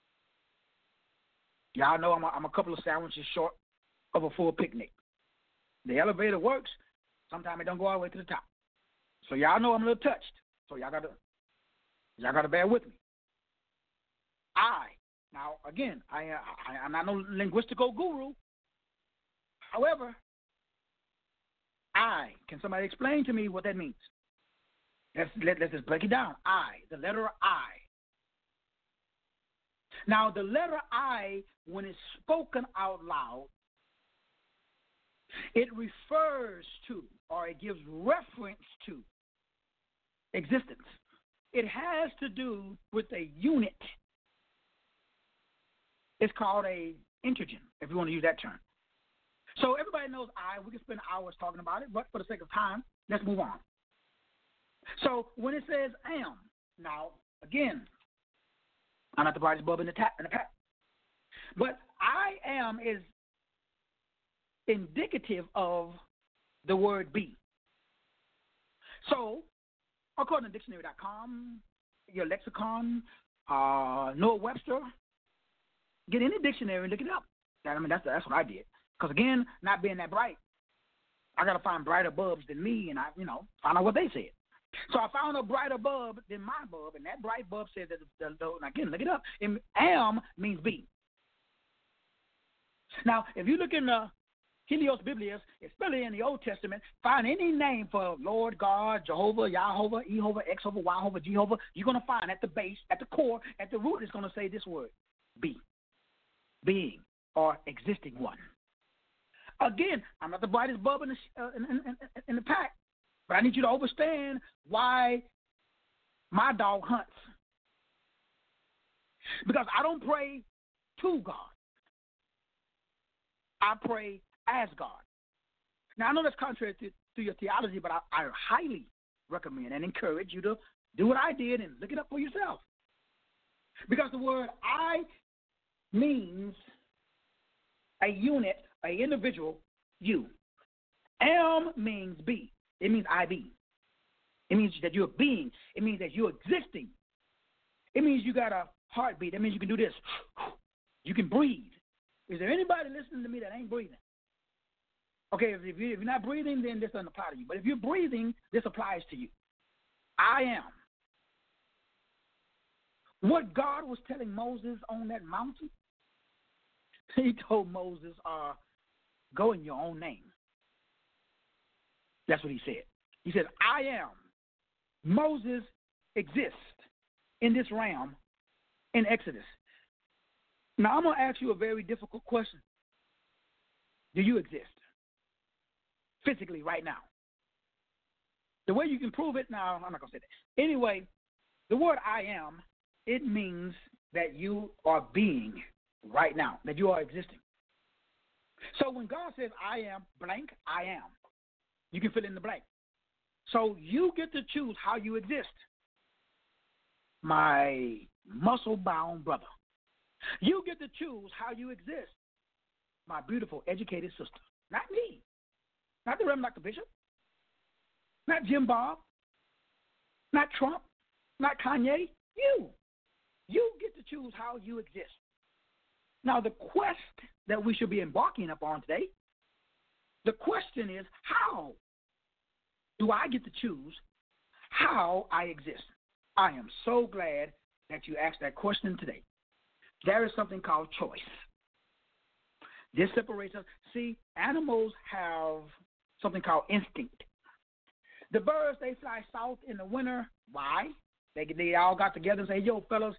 Y'all know I'm a couple of sandwiches short of a full picnic. The elevator works. Sometimes it don't go all the way to the top. So y'all know I'm a little touched. So y'all gotta bear with me. Now again, I'm not no linguistical guru. However, can somebody explain to me what that means? Let's just break it down. The letter I. Now the letter I, when it's spoken out loud, it refers to, or it gives reference to, existence. It has to do with a unit. It's called a integer, if you want to use that term. So everybody knows we can spend hours talking about it, but for the sake of time, let's move on. So when it says am, now, again, I'm not the brightest bulb in the pack. But I am is indicative of the word be. So, according to dictionary.com, your lexicon, Noah Webster, get any dictionary and look it up. That's what I did. Because again, not being that bright, I got to find brighter bulbs than me, and find out what they said. So I found a brighter bulb than my bulb, and that bright bulb said that, again, look it up, am means be. Now, if you look in the Helios Biblias, especially in the Old Testament, find any name for Lord God, Jehovah, Yahovah, Ehovah, Exhovah, Yhovah, Jehovah, you're going to find at the base, at the core, at the root, it's going to say this word, be, being, or existing one. Again, I'm not the brightest bulb in the pack, but I need you to understand why my dog hunts. Because I don't pray to God. I pray as God. Now, I know that's contrary to your theology, but I highly recommend and encourage you to do what I did and look it up for yourself. Because the word I means a unit, an individual, you. Am means be. It means I be. It means that you're being. It means that you're existing. It means you got a heartbeat. That means you can do this. You can breathe. Is there anybody listening to me that ain't breathing? Okay, if you're not breathing, then this doesn't apply to you. But if you're breathing, this applies to you. I am. What God was telling Moses on that mountain, he told Moses, go in your own name. That's what he said. He said, I am. Moses exists in this realm in Exodus. Now, I'm going to ask you a very difficult question. Do you exist physically right now? The way you can prove it, now, I'm not going to say that. Anyway, the word I am, it means that you are being right now, that you are existing. So when God says I am blank, I am. You can fill in the blank. So you get to choose how you exist. My muscle-bound brother. You get to choose how you exist. My beautiful, educated sister. Not me. Not the Reverend Dr. Bishop. Not Jim Bob. Not Trump. Not Kanye. You. You get to choose how you exist. Now, the quest that we should be embarking upon today, the question is, how do I get to choose how I exist? I am so glad that you asked that question today. There is something called choice. This separates us. See, animals have something called instinct. The birds, they fly south in the winter. Why? They all got together and say, yo, fellas,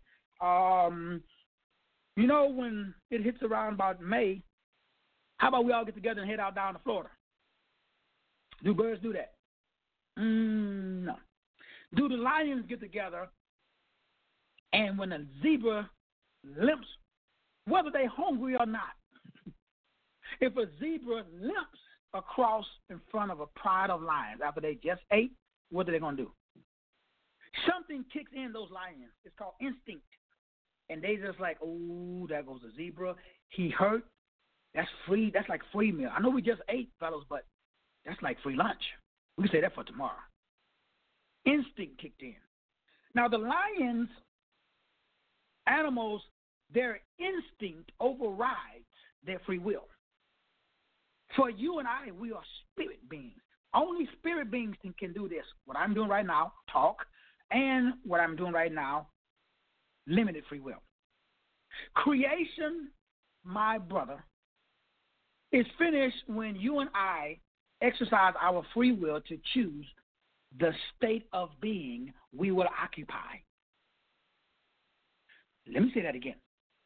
you know, when it hits around about May, how about we all get together and head out down to Florida? Do birds do that? No. Do the lions get together and when a zebra limps, whether they're hungry or not, if a zebra limps across in front of a pride of lions after they just ate, what are they going to do? Something kicks in those lions. It's called instinct. And they just like, oh, there goes a zebra. He hurt. That's free. That's like free meal. I know we just ate, fellas, but that's like free lunch. We can say that for tomorrow. Instinct kicked in. Now, the lions, animals, their instinct overrides their free will. For you and I, we are spirit beings. Only spirit beings can do this. What I'm doing right now, talk, and what I'm doing right now, limited free will. Creation, my brother, is finished when you and I exercise our free will to choose the state of being we will occupy. Let me say that again.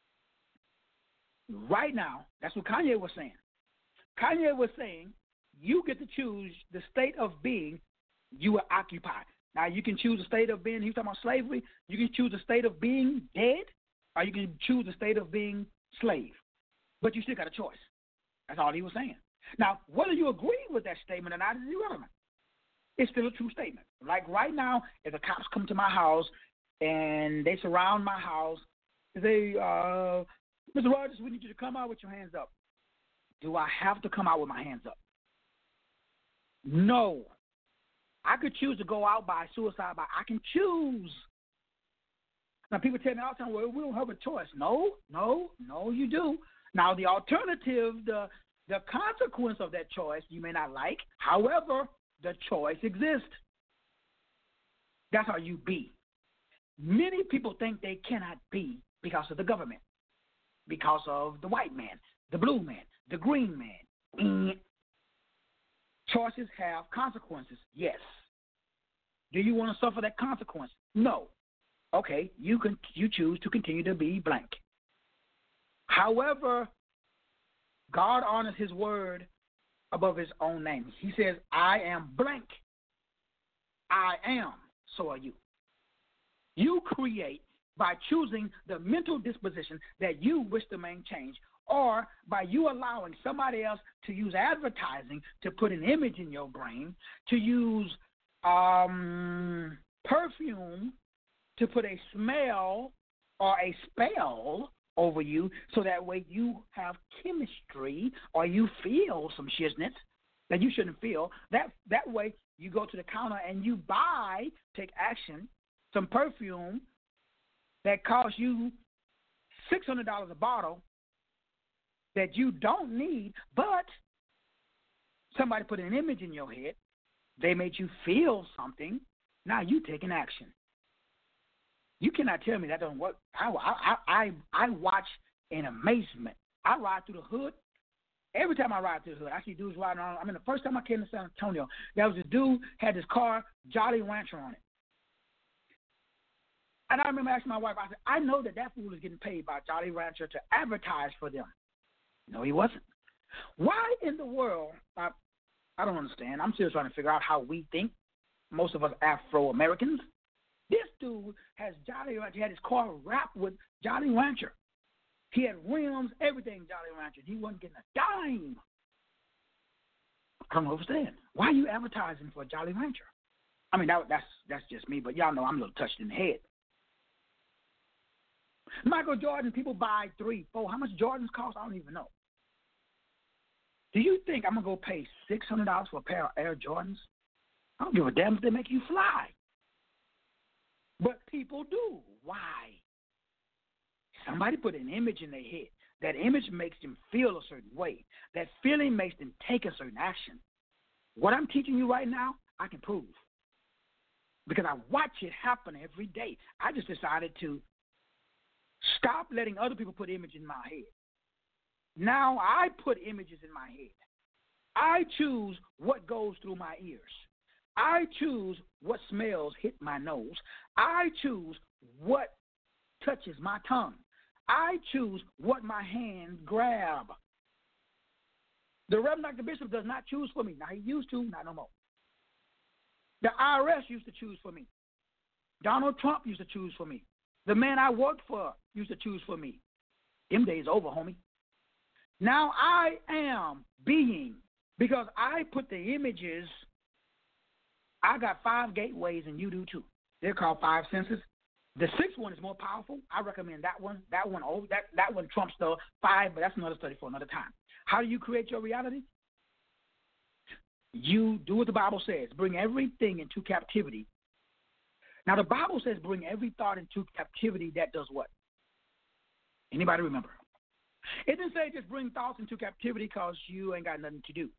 Right now, that's what Kanye was saying. Kanye was saying you get to choose the state of being you will occupy. Now, you can choose the state of being, he was talking about slavery, you can choose the state of being dead, or you can choose the state of being slave. But you still got a choice. That's all he was saying. Now, whether you agree with that statement or not is irrelevant. It's still a true statement. Like right now, if the cops come to my house and they surround my house, they say, Mr. Rogers, we need you to come out with your hands up. Do I have to come out with my hands up? No. I could choose to go out by suicide. I can choose. Now, people tell me all the time, well, we don't have a choice. No, you do. Now, the alternative, the consequence of that choice you may not like. However, the choice exists. That's how you be. Many people think they cannot be because of the government, because of the white man, the blue man, the green man. Choices have consequences, yes. Do you want to suffer that consequence? No. Okay, you choose to continue to be blank. However, God honors his word above his own name. He says, I am blank. I am, so are you. You create by choosing the mental disposition that you wish to maintain, or by you allowing somebody else to use advertising to put an image in your brain, to use perfume to put a smell or a spell over you, so that way you have chemistry or you feel some shiznit that you shouldn't feel. That way you go to the counter and you buy, take action, some perfume that costs you $600 a bottle that you don't need, but somebody put an image in your head. They made you feel something. Now you take an action. You cannot tell me that doesn't work. I watch in amazement. I ride through the hood. Every time I ride through the hood, I see dudes riding on. I mean, the first time I came to San Antonio, there was this dude had this car, Jolly Rancher on it. And I remember asking my wife, I said, I know that fool is getting paid by Jolly Rancher to advertise for them. No, he wasn't. Why in the world? I don't understand. I'm still trying to figure out how we think, most of us Afro-Americans. This dude has Jolly Rancher. He had his car wrapped with Jolly Rancher. He had rims, everything Jolly Rancher. He wasn't getting a dime. I don't understand. Why are you advertising for Jolly Rancher? I mean, that's just me, but y'all know I'm a little touched in the head. Michael Jordan, people buy 3, 4. How much Jordans cost? I don't even know. Do you think I'm going to go pay $600 for a pair of Air Jordans? I don't give a damn if they make you fly. But people do. Why? Somebody put an image in their head. That image makes them feel a certain way. That feeling makes them take a certain action. What I'm teaching you right now, I can prove. Because I watch it happen every day. I just decided to stop letting other people put images in my head. Now I put images in my head. I choose what goes through my ears. I choose what smells hit my nose. I choose what touches my tongue. I choose what my hands grab. The Reverend Dr. Bishop does not choose for me. Now, he used to, not no more. The IRS used to choose for me. Donald Trump used to choose for me. The man I worked for used to choose for me. Them days over, homie. Now I am being, because I put the images. I got 5 gateways and you do too. They're called 5 senses. The 6th one is more powerful. I recommend that one. That one trumps the 5, but that's another study for another time. How do you create your reality? You do what the Bible says. Bring everything into captivity. Now the Bible says bring every thought into captivity that does what? Anybody remember? It didn't say just bring thoughts into captivity because you ain't got nothing to do.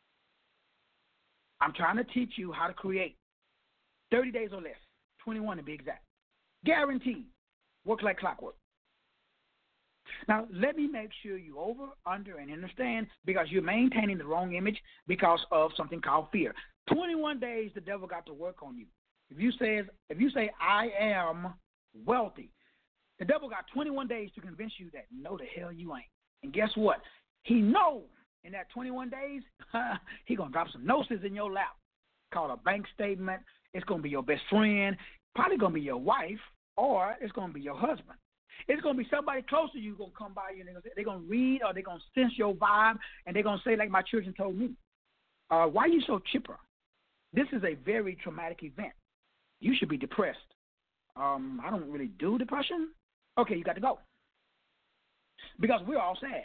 I'm trying to teach you how to create 30 days or less, 21 to be exact. Guaranteed. Work like clockwork. Now, let me make sure you over, under, and understand, because you're maintaining the wrong image because of something called fear. 21 days the devil got to work on you. If you say I am wealthy, the devil got 21 days to convince you that no, the hell you ain't. And guess what? He knows in that 21 days, he's going to drop some notices in your lap called a bank statement. It's going to be your best friend, probably going to be your wife, or it's going to be your husband. It's going to be somebody close to you going to come by you, and they're going to read or they're going to sense your vibe, and they're going to say, like my children told me, why are you so chipper? This is a very traumatic event. You should be depressed. I don't really do depression. Okay, you got to go. Because we're all sad.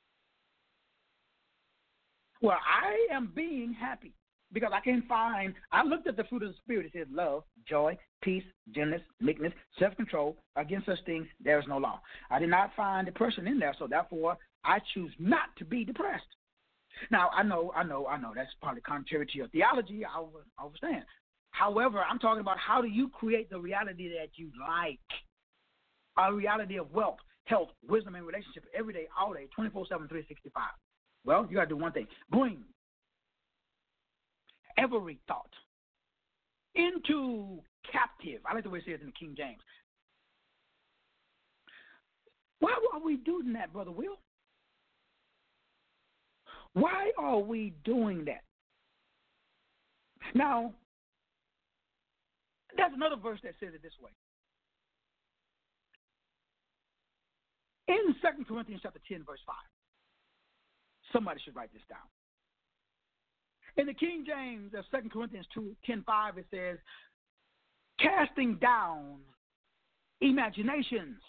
Well, I am being happy because I looked at the fruit of the Spirit. It says love, joy, peace, gentleness, meekness, self-control. Against such things, there is no law. I did not find depression in there, so therefore I choose not to be depressed. Now, I know, that's probably contrary to your theology. I understand. However, I'm talking about how do you create the reality that you like, a reality of wealth, health, wisdom, and relationship every day, all day, 24/7, 365. Well, you got to do one thing. Bring every thought into captive. I like the way it says in the King James. Why are we doing that, Brother Will? Why are we doing that? Now, there's another verse that says it this way. In 2 Corinthians chapter 10, verse 5, somebody should write this down. In the King James of 2 Corinthians 10:5, it says, casting down imaginations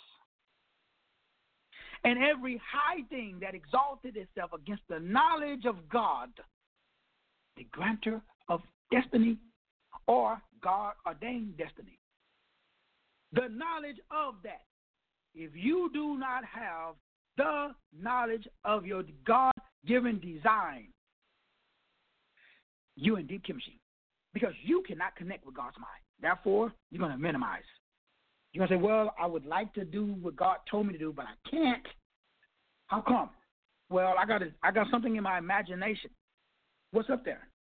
and every high thing that exalted itself against the knowledge of God, the grantor of destiny or God-ordained destiny. The knowledge of that. If you do not have the knowledge of your God-given design, you're in deep chemistry because you cannot connect with God's mind. Therefore, you're going to minimize. You're going to say, well, I would like to do what God told me to do, but I can't. How come? Well, I got something in my imagination. What's up there?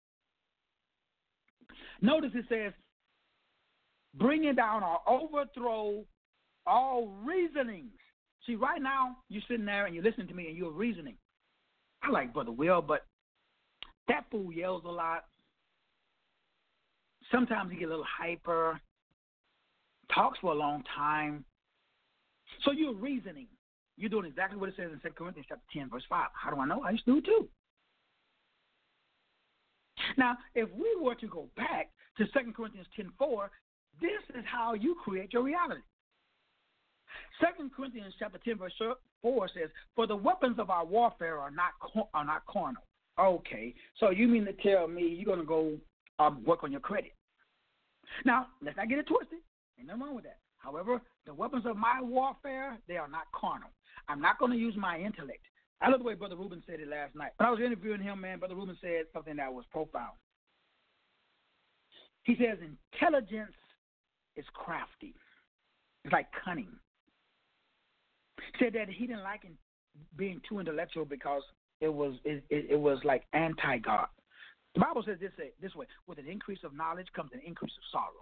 Notice it says, bringing down or overthrow all reasonings. See, right now, you're sitting there and you're listening to me and you're reasoning. I like Brother Will, but that fool yells a lot. Sometimes he gets a little hyper, talks for a long time. So you're reasoning. You're doing exactly what it says in 2 Corinthians chapter 10, verse 5. How do I know? I used to do it too. Now, if we were to go back to 2 Corinthians 10:4, this is how you create your reality. 2 Corinthians chapter 10, verse 4 says, for the weapons of our warfare are not carnal. Okay, so you mean to tell me you're going to go work on your credit. Now, let's not get it twisted. Ain't nothing wrong with that. However, the weapons of my warfare, they are not carnal. I'm not going to use my intellect. I love the way Brother Reuben said it last night. When I was interviewing him, man, Brother Reuben said something that was profound. He says intelligence is crafty. It's like cunning. He said that he didn't like being too intellectual because it was like anti-God. The Bible says this way, with an increase of knowledge comes an increase of sorrow.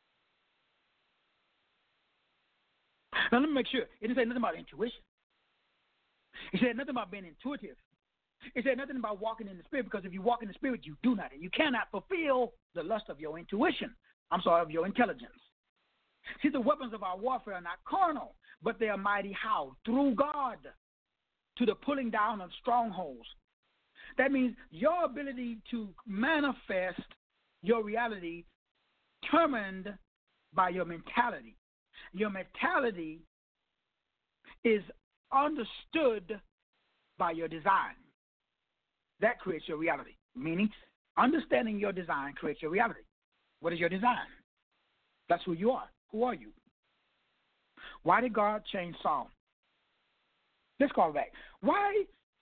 Now, let me make sure. It didn't say nothing about intuition. It said nothing about being intuitive. It said nothing about walking in the Spirit, because if you walk in the Spirit, you do nothing. You cannot fulfill the lust of your intuition. Of your intelligence. See, the weapons of our warfare are not carnal, but they are mighty how? Through God, to the pulling down of strongholds. That means your ability to manifest your reality determined by your mentality. Your mentality is understood by your design. That creates your reality. Meaning, understanding your design creates your reality. What is your design? That's who you are. Who are you? Why did God change Saul? Let's call it back. Why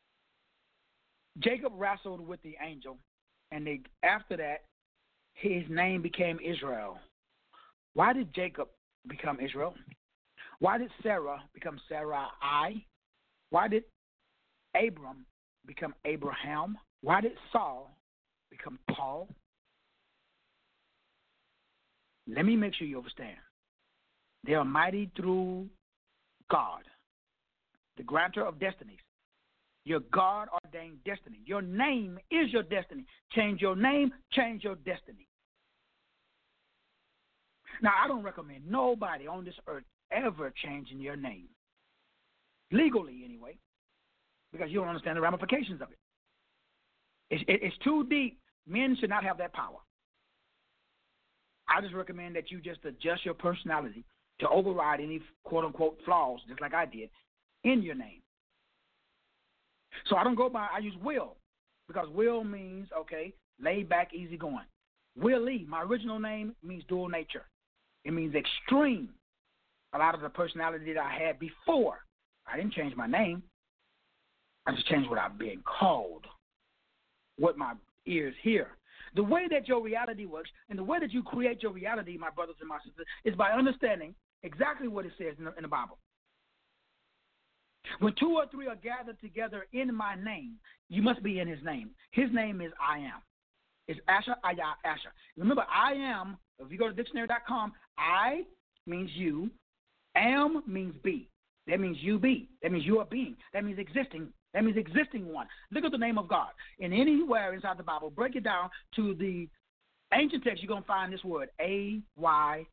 Jacob wrestled with the angel, and after that, his name became Israel. Why did Jacob become Israel? Why did Sarah become Sarai? Why did Abram become Abraham? Why did Saul become Paul? Let me make sure you understand. They are mighty through God, the grantor of destinies. Your God-ordained destiny. Your name is your destiny. Change your name, change your destiny. Now, I don't recommend nobody on this earth ever changing your name. Legally, anyway, because you don't understand the ramifications of it. It's too deep. Men should not have that power. I just recommend that you just adjust your personality to override any quote-unquote flaws, just like I did, in your name. So I use Will, because Will means, laid back, easy going. Willie, my original name, means dual nature. It means extreme. A lot of the personality that I had before. I didn't change my name. I just changed what I'm being called, what my ears hear. The way that your reality works and the way that you create your reality, my brothers and my sisters, is by understanding exactly what it says in the Bible. When 2 or 3 are gathered together in my name, you must be in his name. His name is I am. It's Asher, Ayah, Asher. Remember, I am, if you go to dictionary.com, I means you, am means be. That means you be. That means you are being. That means existing. That means existing one. Look at the name of God. And anywhere inside the Bible, break it down to the ancient text, you're going to find this word, A-Y-A-H,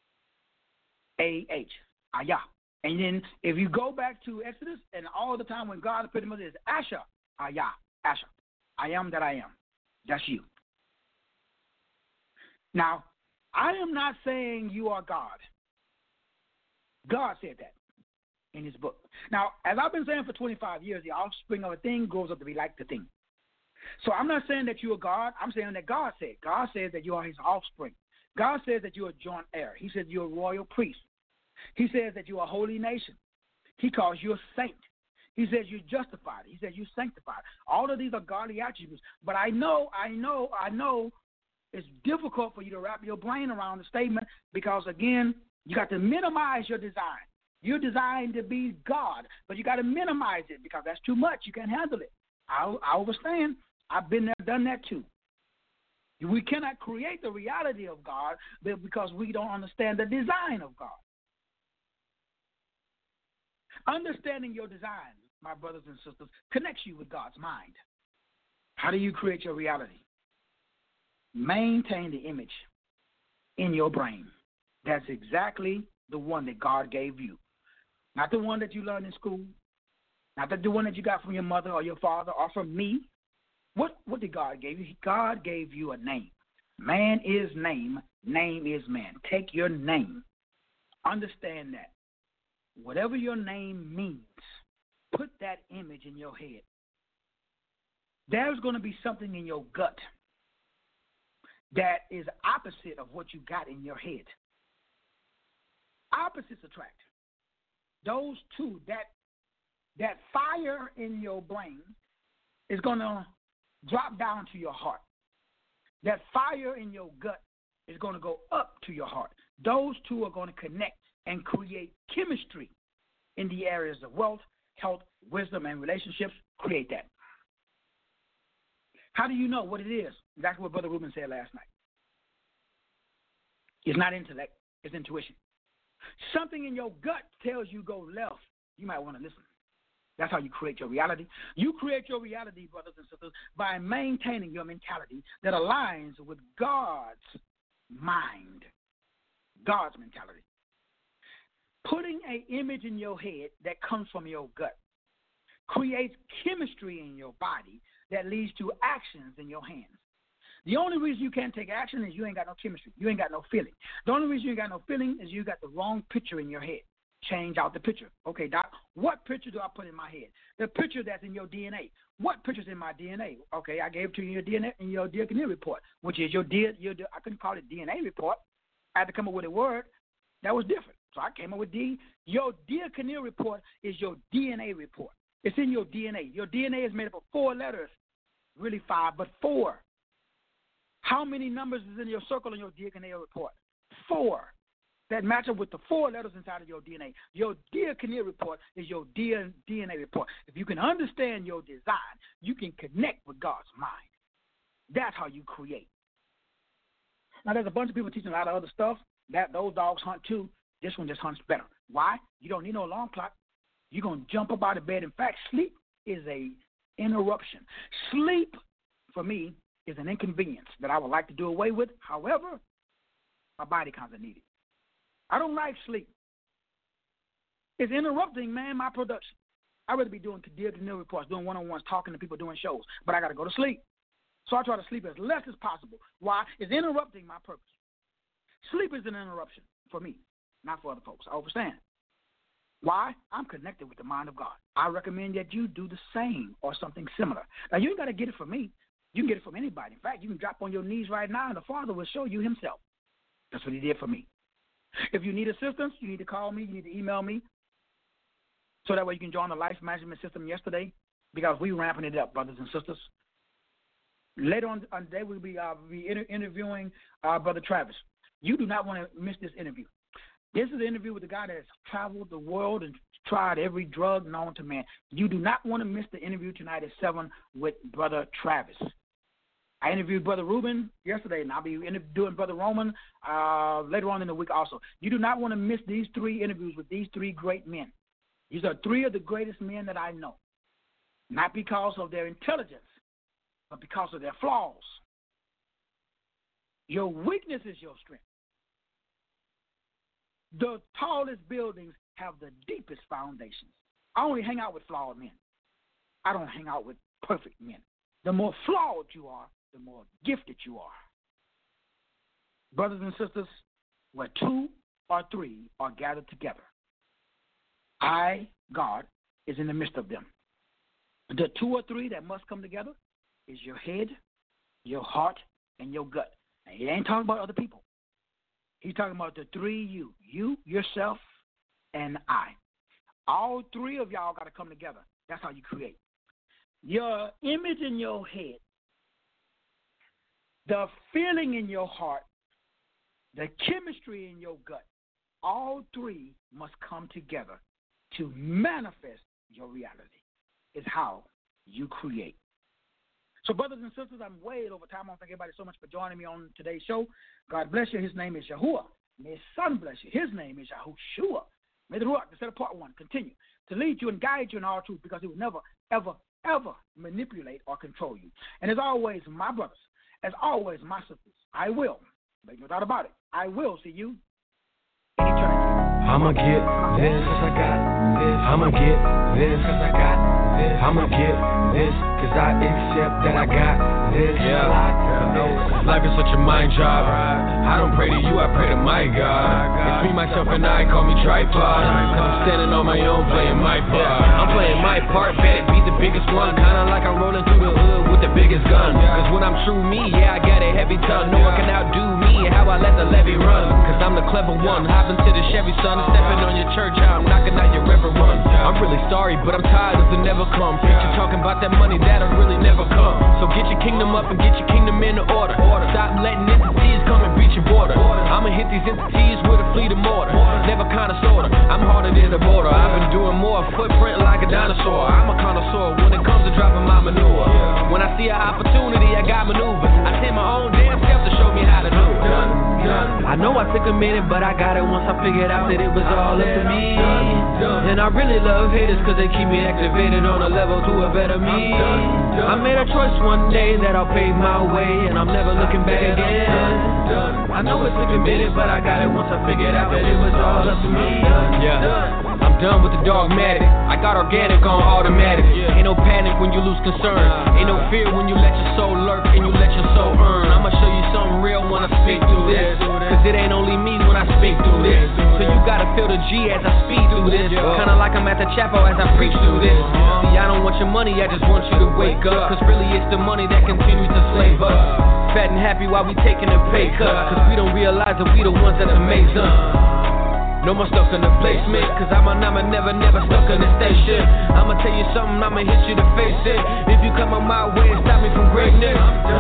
Ayah. And then if you go back to Exodus, and all the time when God pretty much is Asher, Ayah, Asher. I am that I am. That's you. Now, I am not saying you are God. God said that in his book. Now, as I've been saying for 25 years, the offspring of a thing grows up to be like the thing. So I'm not saying that you are God. I'm saying that God said. God says that you are his offspring. God says that you are joint heir. He says you're a royal priest. He says that you are a holy nation. He calls you a saint. He says you're justified. He says you're sanctified. All of these are godly attributes. But I know it's difficult for you to wrap your brain around the statement because, again, you got to minimize your design. You're designed to be God, but you got to minimize it because that's too much. You can't handle it. I understand. I've been there, done that too. We cannot create the reality of God because we don't understand the design of God. Understanding your design, my brothers and sisters, connects you with God's mind. How do you create your reality? Maintain the image in your brain. That's exactly the one that God gave you. Not the one that you learned in school, not the one that you got from your mother or your father or from me. What did God give you? God gave you a name. Man is name. Name is man. Take your name. Understand that. Whatever your name means, put that image in your head. There's going to be something in your gut that is opposite of what you got in your head. Opposites attract. Those two, that fire in your brain is going to drop down to your heart. That fire in your gut is going to go up to your heart. Those two are going to connect and create chemistry in the areas of wealth, health, wisdom, and relationships. Create that. How do you know what it is? That's what Brother Reuben said last night. It's not intellect, it's intuition. Something in your gut tells you go left. You might want to listen. That's how you create your reality. You create your reality, brothers and sisters, by maintaining your mentality that aligns with God's mind, God's mentality. Putting an image in your head that comes from your gut creates chemistry in your body that leads to actions in your hands. The only reason you can't take action is you ain't got no chemistry. You ain't got no feeling. The only reason you ain't got no feeling is you got the wrong picture in your head. Change out the picture. Okay, Doc, what picture do I put in my head? The picture that's in your DNA. What picture's in my DNA? Okay, I gave it to you in your DNA in your DNA report, which is your I couldn't call it DNA report. I had to come up with a word that was different. So I came up with your DNA report is your DNA report. It's in your DNA. Your DNA is made up of 4 letters, really 5, but 4. How many numbers is in your circle in your DNA report? 4. That match up with the 4 letters inside of your DNA. Your DNA report is your DNA report. If you can understand your design, you can connect with God's mind. That's how you create. Now, there's a bunch of people teaching a lot of other stuff. Those dogs hunt too. This one just hunts better. Why? You don't need no alarm clock. You're going to jump up out of bed. In fact, sleep is an interruption. Sleep, for me, is an inconvenience that I would like to do away with. However, my body kind of needs it. I don't like sleep. It's interrupting, man, my production. I'd rather be doing DNA reports, doing one-on-ones, talking to people, doing shows, but I got to go to sleep. So I try to sleep as less as possible. Why? It's interrupting my purpose. Sleep is an interruption for me, not for other folks. I understand. Why? I'm connected with the mind of God. I recommend that you do the same or something similar. Now, you ain't got to get it from me. You can get it from anybody. In fact, you can drop on your knees right now, and the Father will show you himself. That's what he did for me. If you need assistance, you need to call me. You need to email me. So that way you can join the life management system yesterday because we're ramping it up, brothers and sisters. Later on today, we'll be interviewing Brother Travis. You do not want to miss this interview. This is an interview with a guy that has traveled the world and tried every drug known to man. You do not want to miss the interview tonight at 7 with Brother Travis. I interviewed Brother Reuben yesterday, and I'll be doing Brother Roman later on in the week also. You do not want to miss these 3 interviews with these 3 great men. These are three of the greatest men that I know. Not because of their intelligence, but because of their flaws. Your weakness is your strength. The tallest buildings have the deepest foundations. I only hang out with flawed men. I don't hang out with perfect men. The more flawed you are, the more gifted you are. Brothers and sisters, where 2 or 3 are gathered together, I, God, is in the midst of them. The 2 or 3 that must come together is your head, your heart, and your gut. And he ain't talking about other people. He's talking about the 3 you, yourself, and I. All 3 of y'all got to come together. That's how you create. Your image in your head, the feeling in your heart, the chemistry in your gut, all 3 must come together to manifest your reality. Is how you create. So, brothers and sisters, I'm way over time. I want to thank everybody so much for joining me on today's show. God bless you. His name is Yahuwah. May his son bless you. His name is Yahushua. May the Ruach, instead of part 1, continue to lead you and guide you in all truth, because he will never, ever, ever manipulate or control you. And as always, my brothers, as always, my sisters, I will, make no doubt about it, I will see you in eternity. I'ma get this, cause I got this. I'ma get this, cause I got this. I'ma get this, cause I accept that I got this. Yeah, life is such a mind job. I don't pray to you, I pray to my God. It's me, myself, and I, call me tripod. Cause I'm standing on my own, playing my part. I'm playing my part, better be the biggest one. Kinda like I'm rolling through the hood with the biggest gun. Cause when I'm true me, yeah, I got a heavy tongue. No one can outdo me, how I let the levee run. Cause I'm the clever one, hopping to the Chevy, son. Stepping on your church, I'm knocking out your river run. I'm really sorry, but I'm tired of the never come. You're talking about that money that'll really never come. So get your kingdom up and get your kingdom in order. Stop letting entities come and breach your border. I'ma hit these entities with a fleet of mortar. Never kinda sorta, I'm harder than a border. I've been doing more footprint like a dinosaur. I'm a connoisseur when it comes to dropping my manure. When I see an opportunity, I got maneuver. I send my own damn self to show me how to do it. I know I took a minute, but I got it once I figured out that it was all up to me. And I really love haters cause they keep me activated on a level to a better me. I made a choice one day that I'll pave my way, and I'm never looking back again. I know it took a minute, but I got it once I figured out that it was all up to me. Yeah, I'm done with the dogmatic. I got organic on automatic. Ain't no panic when you lose concern. Ain't no fear when you let your soul lurk and you let your soul earn. I'ma show you something real when I speak through this. Cause it ain't only me when I speak through this. So you gotta feel the G as I speak through this. Kinda like I'm at the chapel as I preach through this. See, I don't want your money, I just want you to wake up. Cause really it's the money that continues to slave us. Fat and happy while we taking a pay cut. Cause we don't realize that we the ones that amaze us. No more stuck in the basement, cause I'm never stuck in the station. I'ma tell you something, I'ma hit you to face it. If you come on my way and stop me from greatness.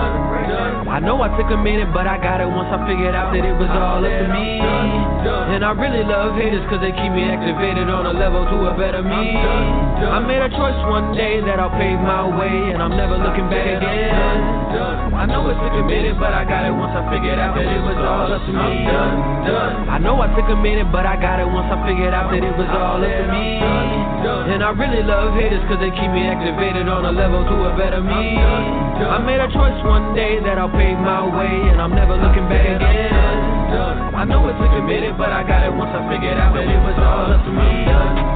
I know I took a minute, but I got it once I figured out that it was all up to me. And I really love haters cause they keep me activated on a level to a better me. I made a choice one day that I'll pave my way, and I'm never looking back again. I know it took a minute, but I got it once I figured out that it was all up to me. I know I took a minute, but I got it once I figured out that it was all up to me. And I really love haters cause they keep me activated on a level to a better me. I made a choice one day that I'll pave my way, and I'm never looking back again. I know it took a minute, but I got it once I figured out that it was all up to me.